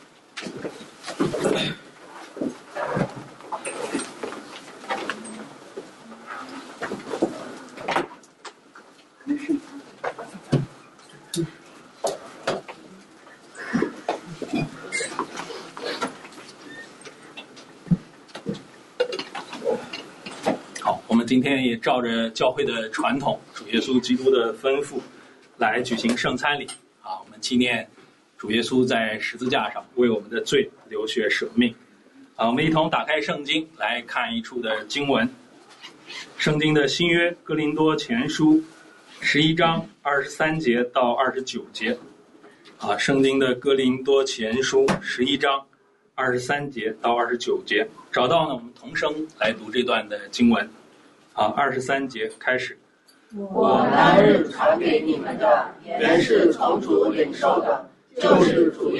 好，我们今天也照着教会的传统，主耶稣基督的吩咐，来举行圣餐礼。啊，我们纪念主耶稣在十字架上为我们的罪流血舍命。啊，我们一同打开圣经来看一处的经文。圣经的新约哥林多前书十一章二十三节到二十九节。啊，圣经的哥林多前书十一章二十三节到二十九节，找到呢，我们同声来读这段的经文。啊，二十三节开始。 我那日传给你们的，原是从主领受的，就是主